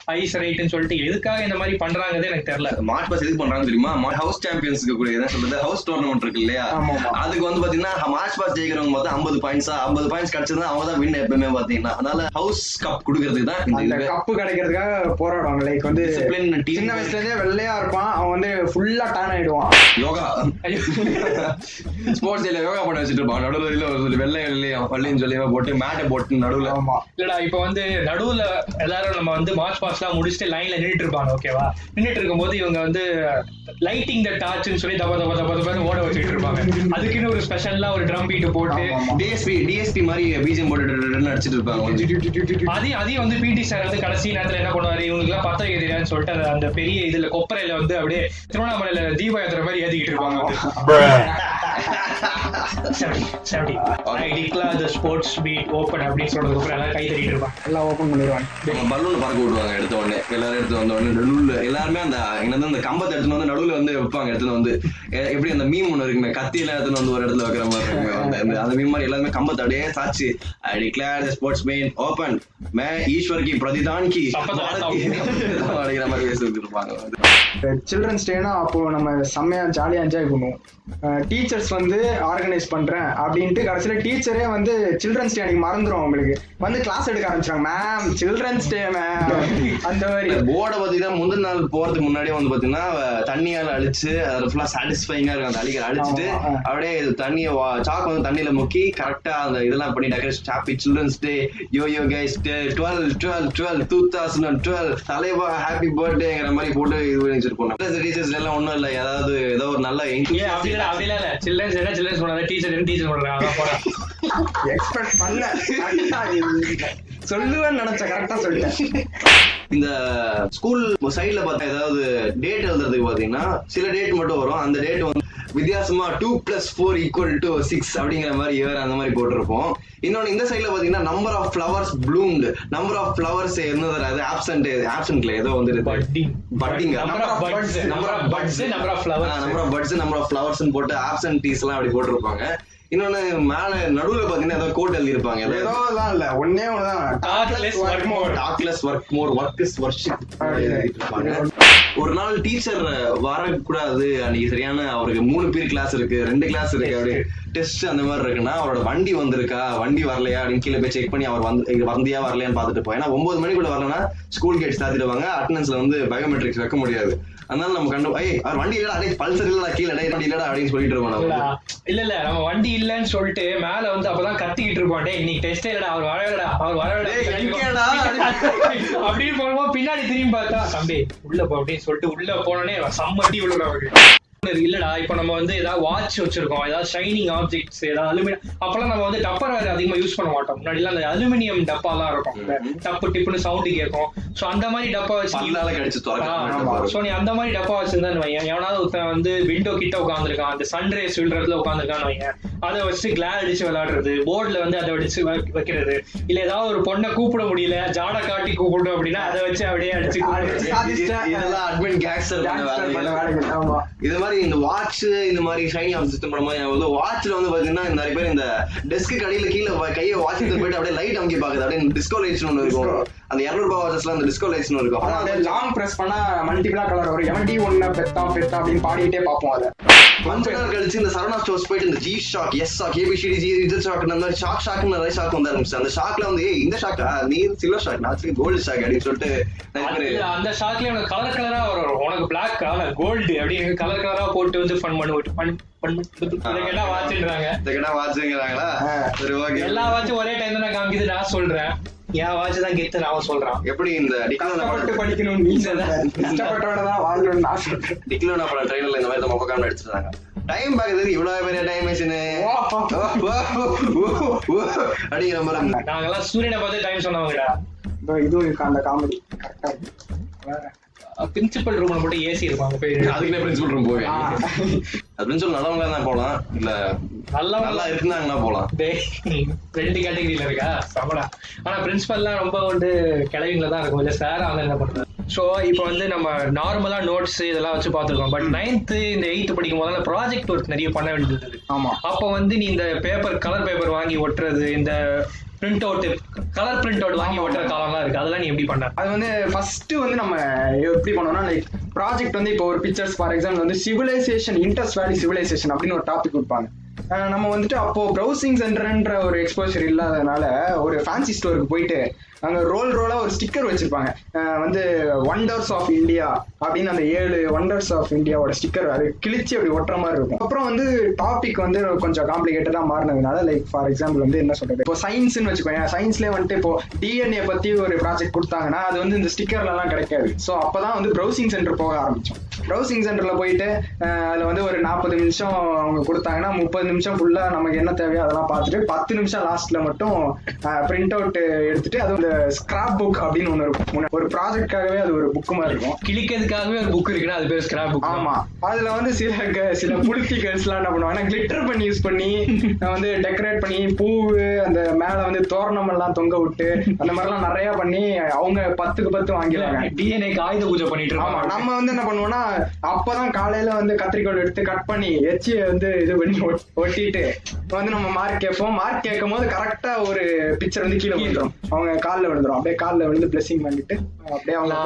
ஐஸ் ரைட்னு சொல்லிட்டு எதுக்காக இந்த மாதிரி பண்றாங்கன்னு எனக்கு தெரியல. மார்ச் பாஸ் எதுக்கு பண்றாங்க தெரியுமா? ஹவுஸ் சாம்பியன்ஸ்க்கு கூட என்ன சொல்றது, ஹவுஸ் டோர்னமெண்ட் இருக்கு இல்லையா, அதுக்கு வந்து பாத்தீங்கன்னா மார்ச் பாஸ் ஜெயிக்கிறவங்க பார்த்தா ஐம்பது பாயிண்ட்ஸா ஐம்பது பாயிண்ட்ஸ் கிடைச்சதுன்னா அவங்க தான் வின் எப்பவுமே பாத்தீங்கன்னா. அதனால ஹவுஸ் கப் குடுக்கறதுக்கு தான் இந்த கப்பு கிடைக்கிறதுக்காக போராடுவாங்க. லைக் வந்து சின்ன வயசுல இருந்தே வெள்ளையா இருப்பான், அவன் வந்து ஃபுல்லா டான் ஆயிடுவான். யோகா ஸ்போர்ட்ஸ் டேல யோகா பண்ண வச்சுட்டு இருப்பான். நடுவுல வெள்ளை வெள்ளையும் பள்ளின்னு சொல்லி போட்டு மேட்டை போட்டு நடுவுல. இல்லடா இப்ப வந்து நடுவுல எல்லாரும் நம்ம வந்து மார்ச் பாஸ் எல்லாம் முடிச்சுட்டு லைன்ல நின்றுட்டு இருப்பாங்க. ஓகேவா, நின்றுட்டு இருக்கும் போது இவங்க வந்து லைட்டிங் த டார்ச்னு சொல்லி தப்ப தப்ப தப்ப தப்ப ஓட வச்சுட்டு இருப்பாங்க. அதுக்குன்னு ஒரு ஸ்பெஷலா ஒரு ட்ரம் பீட் போட்டு டிஎஸ்பி டிஎஸ்பி மாதிரி பிஜிஎம் போட்டு அடிச்சிட்டு இருப்பாங்க. அதையும் அதையும் வந்து பிடி சார் வந்து கடைசி நேரத்துல என்ன பண்ணுவாரு, இவங்களுக்கு எல்லாம் பத்திரிகை தெரியாதுன்னு சொல்லிட்டு அந்த பெரிய இதுல கொப்பரையில வந்து அப்படியே திருவண்ணாமலையில தீப யாத்திரை மாதிரி ஏத்திக்கிட்டு இருப்பாங்க. ஸ்போர்ட்ஸ் பீட் ஓபன் அப்படின்னு சொல்றதுக்கு அப்புறம் எல்லாம் கை தட்டிட்டு இருப்பாங்க, எல்லாம் ஓபன் பண்ணிடுவாங்க. பலூன் பறக்க விடுவாங்க எடுத்த உடனே. எல்லாரும் எடுத்து வந்த உடனே நடுவுல எல்லாருமே அந்த என்னது அந்த கம்பத்தை எடுத்துன்னு வந்து நடுவுல வந்து வைப்பாங்க. எடுத்துன்னு வந்து எப்படி அந்த மீம் ஒண்ணு இருக்குமே, கத்தி எல்லாம் எடுத்துன்னு வந்து ஒரு இடத்துல வைக்கிற மாதிரி இருக்கு. அந்த மீம் மாதிரி எல்லாருமே கம்பத்தை அப்படியே சாச்சு I declare the sportsman open மே ஈஸ்வர் கி பிரதிதான் கி அப்படிங்கிற மாதிரி பேசிட்டு இருப்பாங்க. சில்ட்ரன்ஸ் டேனா அப்போ நம்ம செம்மையா ஜாலியா என்ஜாய் பண்ணுவோம். டீச்சர்ஸ் வந்து ஆர்கனைஸ் பண்றேன் அப்படின்ட்டு கடைசியில டீச்சரே வந்து சில்ட்ரன்ஸ் டே அன்னைக்கு மறந்துடும், அவங்களுக்கு வந்து கிளாஸ் எடுக்க ஆரம்பிச்சாங்க. மேம் சில்ட்ரன்ஸ் டே மேம் அந்த மாதிரி போர்டை பாத்தீங்கன்னா முந்தின நாள் போறதுக்கு முன்னாடியே வந்து பாத்தீங்கன்னா தண்ணியால அழிச்சு அது ஃபுல்லா சாட்டிஸ்ஃபைங்கா இருக்கும். அந்த அழிக்கிற அழிச்சிட்டு அப்படியே தண்ணிய சாக் வந்து தண்ணியில முக்கி கரெக்டா அந்த இதெல்லாம் பண்ணி decoration happy children's day yo yo guys twelve twelve twelve two thousand twelve தலைவா ஹாப்பி பர்த்டேங்கிற மாதிரி போட்டு இது பண்ணி வச்சிருப்போம். டீச்சர்ஸ் எல்லாம் ஒண்ணும் இல்ல, ஏதாவது ஏதோ ஒரு நல்ல சொல்லுவேன்னு நினைச்ச கரெக்டா சொல்லிட்டேன். இந்த ஸ்கூல் சைட்ல பார்த்தா ஏதாவது டேட் எழுதுறதுக்கு பாத்தீங்கன்னா சில டேட் மட்டும் வரும். அந்த டேட் வந்து வித்தியாசமா two plus four equal to six அப்படிங்கிற மாதிரி இயர் அந்த மாதிரி போட்டிருப்போம். இன்னொன்னு இந்த சைட்ல பாத்தீங்கன்னா number of flowers bloomed, number of flowers என்ன அது ஆப்சென்ட் ஆப்சென்ட்ல ஏதோ வந்து budding number of buds number of buds number of flowers number of buds number of ஃபிளவர்ஸ்னு போட்டு ஆப்சென்டீஸ் எல்லாம் அப்படி போட்டிருப்பாங்க. இன்னொன்னு மேல நடுவுல பாத்தீங்கன்னா ஏதோ கோட் எழுதி இருப்பாங்க. ஏதோதான் இல்ல ஒன்னே ஒண்ணுதான் talk less work more talk less work more work is worship இருப்பாங்க. ஒரு நாள் டீச்சர் வரக்கூடாது, அன்னைக்கு சரியான அவருக்கு மூணு பேர் கிளாஸ் இருக்கு, ரெண்டு கிளாஸ் இருக்கு, அப்படி டெஸ்ட் அந்த மாதிரி இருக்குன்னா அவரோட வண்டி வந்திருக்கா வண்டி வரலையா அப்படின்னு கீழே போய் செக் பண்ணி அவர் வந்து வந்தியா வரலையான்னு பாத்துட்டு போய். ஏன்னா ஒன்பது மணிக்குள்ள வரலன்னா ஸ்கூல் கேட் சாத்திடுவாங்க, அட்டெண்டன்ஸ்ல வந்து பயோமெட்ரிக்ஸ் வைக்க முடியாது. அதனால நம்ம கண்டு ஐய் அவர் வண்டி இல்லடா அடே பல்சர் இல்லடா கீழே டே வண்டி இல்லடா அப்படின்னு சொல்லிட்டு இருக்கோம். இல்ல இல்ல நம்ம வண்டி இல்லன்னு சொல்லிட்டு மேல வந்து அப்பதான் கத்திக்கிட்டு இருப்போம், டே இன்னைக்கு டெஸ்டே இல்லடா அவர் வரவேடா அவர் வரவேடா அப்படின்னு போனோம். பின்னாடி திரும்பி பார்த்தா தம்பி உள்ள போ அப்படின்னு சொல்லிட்டு உள்ள போனோடனே சம்மட்டி உள்ள இல்லடா. இப்ப நம்ம வந்து ஏதாவது வாட்ச் வச்சிருக்கோம், ஏதாவது ஷைனிங் ஆப்ஜெக்ட்ஸ், ஏதாவது அலுமினியம், அப்பெல்லாம் நம்ம வந்து டப்பர் வேற அதிகமா யூஸ் பண்ண மாட்டோம். முன்னாடி எல்லாம் அந்த அலுமினியம் டப்பா எல்லாம் இருக்கும், டப்பு டிப்புன்னு சவுண்டு கேட்கும். சோ அந்த மாதிரி டப்பா வச்சு சோ நீ அந்த மாதிரி டப்பா வச்சிருந்தான்னு வையன், எவனாவது ஒருத்தன் வந்து விண்டோ கிட்ட உட்காந்துருக்கான், அந்த சன்ரைஸ் விழுறதுல உட்காந்துருக்கான்னு வையன், அதை வச்சு கிளாஸ் அடிச்சு விளையாடுறது, போர்டுல வந்து அதை வச்சு வைக்கிறது. இல்ல ஏதாவது ஒரு பொண்ணை கூப்பிட முடியல ஜாட காட்டி கூப்பிடும் அப்படின்னா அதை வச்சு அப்படியே அடிச்சு இதெல்லாம் அட்மின் கேங்ஸ்டர் இது மாதிரி. இந்த வாட்ச் இந்த மாதிரி ஷைனிங் ஆஃப் சிஸ்டம் பண்ண மாதிரி வாட்ச்ல வந்து பாத்தீங்கன்னா நிறைய பேர் இந்த டெஸ்க் கடையில கீழே கையை வாட்ச் போயிட்டு அப்படியே லைட் அமுக்கி பாக்குது, அப்படியே டிஸ்கோ லைட்ஸ் ஒன்று இருக்கும். அந்த இருநூறு ரூபாய் வாட்ச்ல அந்த டிஸ்கோ லைட்ஸ் ஒன்று இருக்கும். ஆனா லாங் பிரஸ் பண்ணா மல்டிபிளா கலர் வரும். எவன்டி ஒண்ணு பெத்தா பெத்தா அப்படின்னு பாடிட்டே பாப்போம். அதை கொஞ்ச நாள் கழிச்சு இந்த சரவணா ஸ்டோர்ஸ் போயிட்டு இந்த G shock S shock ABCD G Z shock அந்த மாதிரி ஷாக் ஷாக் நிறைய ஷாக் வந்து ஆரம்பிச்சு. அந்த ஷாக்ல வந்து ஏய் இந்த ஷாக்கா நீ சில்வர் ஷாக் நான் கோல்டு ஷாக் அப்படின்னு சொல்லிட்டு அந்த ஷாக்ல உனக்கு கலர் கலரா வரும், உனக்கு பிளாக் கலர் கோல்டு அப்படின்னு கலர் கலரா போட்டு வந்து ஃபன் பண்ணுவோம். எல்லா வாட்சும் ஒரே டைம் தான் காமிக்குது. நான் சொல்றேன் என் வாட்ச் தான் கெத்து நான் சொல்றான். எப்படி இந்த டிக்லோனா படிக்கணும் நீ கஷ்டப்பட்டவனதான் வாழணும்னு நான் சொல்றேன். டிக்லோனா படம் ட்ரெயிலர்ல இந்த மாதிரி நம்ம காமெடி அடிச்சிருக்காங்க. டைம் பாக்குறது இவ்வளவு பெரிய டைம் மிஷின் அப்படிங்கிற மாதிரி. நாங்கெல்லாம் சூரியனை பார்த்து டைம் சொன்னவங்கடா. இதுவும் அந்த காமெடி கரெக்டா பிரின்சிபல் ரூம்ல மட்டும் ஏசி இருப்பாங்க. அதுக்குன்னே பிரின்சிபல் ரூம் போவேன். அது பிரின்சிபல் நல்லவங்களா தான் போலாம், இல்ல நல்லா நல்லா இருந்தாங்கன்னா போலாம். ரெண்டு கேட்டகரியில இருக்கா சமடா. ஆனா பிரின்சிபல்லாம் ரொம்ப வந்து கிளவிங்கள தான் இருக்கும், இல்ல சார் அவங்க என்ன பண்றாங்க. ஸோ இப்போ வந்து நம்ம நார்மலா நோட்ஸ் இதெல்லாம் வச்சு பார்த்துருக்கோம். பட் நைன்த்து இந்த எயித்து படிக்கும் போதால ப்ராஜெக்ட் ஒர்க் நிறைய பண்ண வேண்டியது. ஆமா, அப்போ வந்து நீ இந்த பேப்பர் கலர் பேப்பர் வாங்கி ஒட்டுறது, இந்த print out colour print out வாங்கி ஓட்டுற காலம்லாம் இருக்கு. அதெல்லாம் நீ எப்படி பண்ண? அது வந்து ஃபர்ஸ்ட் வந்து நம்ம எப்படி பண்ணோம்னா லைக் ப்ராஜெக்ட் வந்து இப்போ ஒரு பிக்சர்ஸ் ஃபார் எக்ஸாம்பிள் வந்து சிவிலைசேஷன் இண்டஸ் வேலி சிவிலைசேஷன் அப்படின்னு ஒரு டாபிக் கொடுப்பாங்க. நம்ம வந்துட்டு அப்போ ப்ரௌசிங் சென்டர்ன்ற ஒரு எக்ஸ்போஷர் இல்லாதனால ஒரு ஃபேன்சி ஸ்டோருக்கு போயிட்டு அங்க ரோல் ரோலா ஒரு ஸ்டிக்கர் வச்சிருப்பாங்க, வந்து ஒண்டர்ஸ் ஆஃப் இந்தியா அப்படின்னு அந்த ஏழு ஒண்டர்ஸ் ஆஃப் இந்தியாவோட ஸ்டிக்கர் அது கிழிச்சு அப்படி ஒட்டுற மாதிரி இருக்கும். அப்புறம் வந்து டாபிக் வந்து கொஞ்சம் காம்ப்ளிகேட்டடா மாறினதுனால லைக் ஃபார் எக்ஸாம்பிள் வந்து என்ன சொல்றது, இப்போ சயின்ஸ்னு வச்சுக்கோங்க, சயின்ஸ்லேயே வந்துட்டு இப்போ டிஎன்ஏ பத்தி ஒரு ப்ராஜெக்ட் கொடுத்தாங்கன்னா அது வந்து இந்த ஸ்டிக்கர்ல எல்லாம் கிடைக்காது. ஸோ அப்பதான் வந்து ப்ரௌசிங் சென்டர் போக ஆரம்பிச்சோம். ப்ரௌசிங் சென்டர்ல போயிட்டு அதுல வந்து ஒரு நாற்பது நிமிஷம் அவங்க கொடுத்தாங்கன்னா முப்பது நிமிஷம் ஃபுல்லா நமக்கு என்ன தேவையோ அதெல்லாம் பார்த்துட்டு பத்து நிமிஷம் லாஸ்ட்ல மட்டும் பிரிண்ட் அவுட் எடுத்துட்டு அது வந்து ஸ்கிராப் புக் அப்படின்னு ஒண்ணு இருக்கும். ஒரு ப்ராஜெக்ட்காகவே அது ஒரு புக் மாதிரி இருக்கும். கிளிக்கிறதுக்காகவே ஒரு புக் இருக்குன்னா அது பேர் ஸ்கிராப் புக். ஆமா, அதுல வந்து சில சில புளுத்தி கேர்ள்ஸ் எல்லாம் என்ன பண்ணுவாங்கன்னா கிளிட்டர் பண்ணி யூஸ் பண்ணி வந்து டெக்கரேட் பண்ணி பூ அந்த மேல வந்து தோரணம் எல்லாம் தொங்க விட்டு அந்த மாதிரி எல்லாம் நிறைய பண்ணி அவங்க பத்துக்கு பத்து வாங்கிடுவாங்க. டிஎன்ஏக்கு ஆயுத பூஜை பண்ணிட்டு இருக்கோம். நம்ம வந்து என்ன பண்ணுவோம்னா அப்பதான் காலையில வந்து கத்திரிக்கோள் எடுத்து கட் பண்ணி எச்சி வந்து இது பண்ணி ஒட்டிட்டு வந்து நம்ம மார்க் கேட்போம். மார்க் கேட்கும் போது கரெக்டா ஒரு பிக்சர் வந்து கீழே விழுந்துரும், அவங்க காலில் விழுந்துரும். அப்படியே காலில் விழுந்து பிளெஸிங் பண்ணிட்டு அப்படியே அவங்க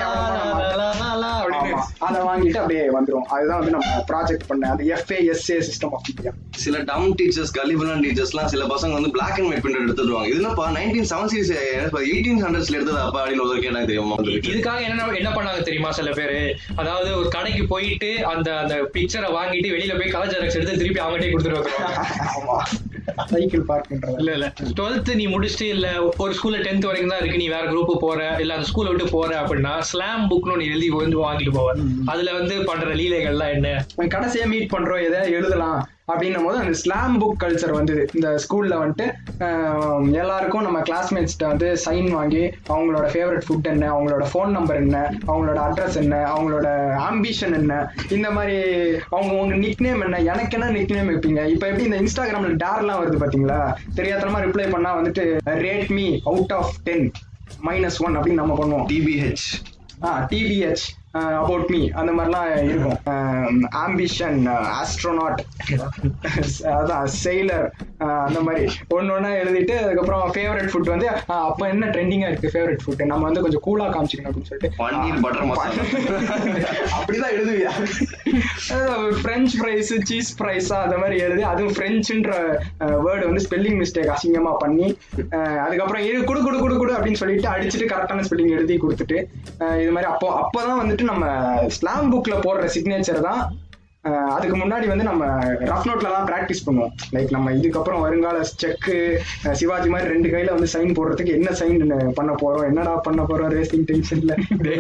அதை வாங்கிட்டு அப்படியே வந்துரும். அதுதான் வந்து நம்ம ப்ராஜெக்ட் பண்ண அந்த எஃப்ஏஎஸ்ஏ சிஸ்டம் ஆஃப் இந்தியா. சில டம் டீச்சர்ஸ் கலிபுலன் டீச்சர்ஸ்லாம் சில பசங்க வந்து பிளாக் அண்ட் ஒயிட் பிரிண்ட் எடுத்துருவாங்க. இதுலப்பா நைன்டீன் செவன்டீஸ் எயிட்டீன் ஹண்ட்ரட்ஸ்ல எடுத்தது அப்பா அப்படின்னு ஒரு கேட்டாங்க தெரியுமா? இதுக்காக என்ன என்ன பண்ணாங்க தெரியுமா சில பேரு? அதாவது ஒரு கடைக்கு போயிட்டு அந்த அந்த பிக்சரை வாங்கிட்டு வெளியில போய் கலர் ஜெராக்ஸ் எடுத்து திருப்பி அவங்ககிட்டே கொடுத்துருவாங்க. சைக்கிள் பார்க் பண்றது இல்ல இல்ல டுவெல்த் நீ முடிச்சுட்டு இல்ல ஒரு ஸ்கூல்ல டென்த் வரைக்கும் தான் இருக்கு, நீ வேற குரூப் போற இல்ல அந்த ஸ்கூல்ல விட்டு போற அப்படின்னா ஸ்லாம் புக்னு நீ எழுதி வந்து வாங்கிட்டு போவ. அதுல வந்து பண்ற லீலைகள்லாம் என்ன? கடைசியா மீட் பண்றோம் எதை எழுதலாம் அப்படின்னும் போது அந்த ஸ்லாம் புக் கல்ச்சர் வந்தது இந்த ஸ்கூல்ல. வந்துட்டு எல்லாருக்கும் நம்ம கிளாஸ்மேட்ஸ்கிட்ட வந்து சைன் வாங்கி அவங்களோட ஃபேவரட் ஃபுட் என்ன, அவங்களோட ஃபோன் நம்பர் என்ன, அவங்களோட அட்ரஸ் என்ன, அவங்களோட ஆம்பிஷன் என்ன, இந்த மாதிரி அவங்க உங்க நிக் நேம் என்ன, எனக்கு என்ன நிக் நேம் வைப்பீங்க. இப்ப எப்படி இந்த இன்ஸ்டாகிராம்ல டேர்லாம் வருது பாத்தீங்களா, தெரியாதனமா ரிப்ளை பண்ணா வந்துட்டு rate me out of ten minus one அப்படின்னு நம்ம பண்ணுவோம். TBH ah TBH about me அந்த மாதிரிலாம் இருக்கும். ஆம்பிஷன், ஆஸ்ட்ரோனாட், அதான் செயிலர், அந்த மாதிரி ஒன்னு ஒன்னா எழுதிட்டு அதுக்கப்புறம் ஃபேவரட் ஃபுட் வந்து அப்ப என்ன ட்ரெண்டிங்கா இருக்கு ஃபேவரட் ஃபுட் நம்ம வந்து கொஞ்சம் கூலா காமிச்சிக்கணும் அப்படின்னு சொல்லிட்டு பன்னீர் பட்டர் மசாலா அப்படிதான் எழுதுவியா. பிரெஞ்ச் ஃப்ரைஸ், சீஸ் ஃப்ரைஸா அந்த மாதிரி எழுதி அதுவும் பிரெஞ்சுன்ற வேர்டு வந்து ஸ்பெல்லிங் மிஸ்டேக் அசிங்கமா பண்ணி அதுக்கப்புறம் இது குடு குடு குடு குடு அப்படின்னு சொல்லிட்டு அடிச்சுட்டு கரெக்டான ஸ்பெல்லிங் எழுதி கொடுத்துட்டு இது மாதிரி அப்போ அப்போதான் வந்துட்டு நம்ம ஸ்லாம் புக்ல போடுற சிக்னேச்சர் தான். அதுக்கு முன்னாடி வந்து நம்ம ரஃப் நோட்ல தான் பிராக்டிஸ் பண்ணுவோம். லைக் நம்ம இதுக்கப்புறம் வருங்கால செக்கு சிவாஜி மாதிரி ரெண்டு கையில வந்து சைன் போடுறதுக்கு என்ன சைன் பண்ண போறோம், என்னடா பண்ண போறோம் ரேசிங் டென்ஷன்ல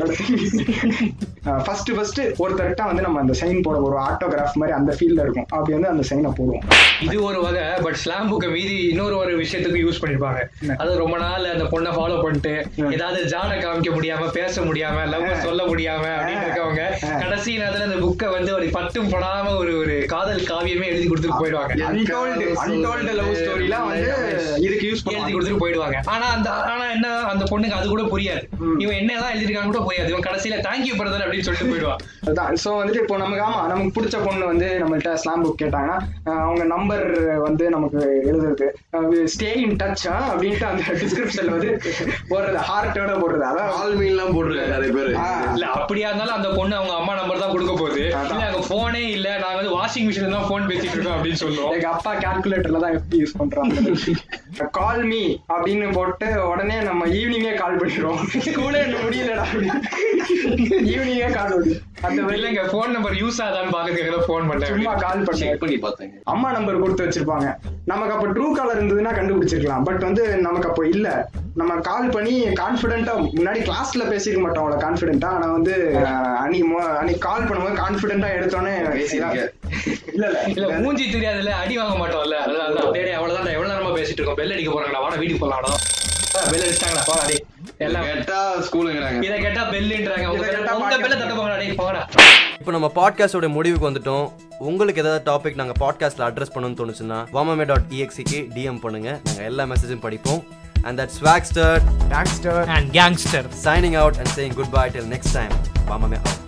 ஃபர்ஸ்ட் ஃபர்ஸ்ட் ஒருத்தர்கிட்ட வந்து நம்ம அந்த சைன் போட போறோம், ஆட்டோகிராஃப் மாதிரி அந்த ஃபீல்ட்ல இருக்கும். அப்படி வந்து அந்த சைனை போடுவோம். இது ஒரு வகை. பட் ஸ்லாம் புக்கை மீதி இன்னொரு ஒரு விஷயத்துக்கு யூஸ் பண்ணிருப்பாங்க. அது ரொம்ப நாள் அந்த பொண்ணை ஃபாலோ பண்ணிட்டு ஏதாவது ஜாட காமிக்க முடியாம, பேச முடியாம, லவ் சொல்ல முடியாம அப்படின்னு இருக்கவங்க கடைசி நேரத்துல அந்த புக்கை வந்து ஒரு பட்டும் படாம ஒரு ஒரு காதல் காவியமே எழுதி கொடுத்துட்டு போயிடுவாங்க. அன்டோல்டு லவ் ஸ்டோரிலாம் வந்து இதுக்கு யூஸ் பண்ணி எழுதி கொடுத்துட்டு போயிடுவாங்க. ஆனா அந்த ஆனா என்ன அந்த பொண்ணுக்கு அது கூட புரியாது, இவன் என்னதான் எழுதிருக்காங்க கூட புரியாது. இவன் கடைசியில தேங்க்யூ பிரதர் அப்படின்னு சொல்லிட்டு போயிடுவான். அதான் சோ வந்துட்டு இப்போ நமக்கு ஆமா நமக்கு பிடிச்ச பொண்ணு வந்து நம்மள்ட்ட ஸ்லாம் புக் கேட்டாங்கன்னா அவங்க நம்பர் வந்து நமக்கு எழுதுறது ஸ்டே இன் டச் அப்படின்ட்டு அந்த டிஸ்கிரிப்ஷன்ல வந்து போடுறது ஹார்ட்டோட போடுறது. அதான் ஆல்மீன்லாம் போடுறாங்க நிறைய பேரு. இல்ல அப்படியா இருந்தாலும் அந்த பொண்ணு அவங்க அம்மா நம்பர் தான் கொடுக்க போகுது. இல்ல அங்க போனே இல்ல, நாங்க வந்து வாஷிங் மிஷின்ல தான் போன் பேசிட்டு இருக்கோம் அப்படின்னு சொல்லுவோம். எங்க அப்பா கால்குலேட்டர்ல தான் எப்படி யூஸ் பண்றாங்க. கால் மீ அப்படின்னு போட்டு உடனே நம்ம ஈவினிங்கே கால் பண்ணிடுவோம். ஸ்கூலே முடியலடா ஈவினிங்கே கால் பண்ணி அந்த இல்லங்க போன் நம்பர் யூஸ் ஆதான்னு பாக்கிறதுக்கு போன் பண்ணேன். சும்மா கால் பண்ணி பண்ணி பார்த்தேன். அம்மா நம்பர் கொடுத்து வச்சிருப்பாங்க. நமக்கு அப்ப ட்ரூ காலர் இருந்ததுன்னா கண்டுபிடிச்சிருக்கலாம். பட் வந்து நமக்கு அப்போ இல்ல. நம்ம கால் பண்ணி கான்பிடென்ட்டா முன்னாடி கிளாஸ்ல பேசிக்க மாட்டோம் அவ்வளவு கான்பிடென்ட்டா. ஆனா வந்து அன்னைக்கு அன்னைக்கு கால் பண்ணும்போது கான்பிடென்ட்டா எடுத்தோன்னே இல்ல இல்ல இல்ல மூஞ்சி தெரியாதுல்ல, அடி வாங்க மாட்டோம்ல. அதான் அப்படியே அவ்வளவுதான். எவ்வளவு நேரமா பேசிட்டு இருக்கோம். பெல் அடிக்க போறாங்களா, வாடா வீட்டுக்கு போலாம். பெல் அடிச்சிட்டாங்களா, போடா டேய். எல்லாம் கேட்டா ஸ்கூலுங்கறாங்க, இத கேட்டா பெல்ன்றறாங்க. உங்க பெல்ல தட்ட போங்கடா டேய், போங்கடா. இப்போ நம்ம பாட்காஸ்டோட முடிவுக்கு வந்துட்டோம். உங்களுக்கு ஏதாவது டாபிக் நாங்கள் பாட்காஸ்ட்டில் அட்ரஸ் பண்ணணும்னு தோணுச்சுன்னா வாமமே டாட் இஎக்ஸிக்கு டிஎம் பண்ணுங்க. நாங்கள் எல்லா மெசேஜும் படிப்போம். And that's Swagster, Gangster, and Gangster signing out and saying goodbye till next time. Wamame out.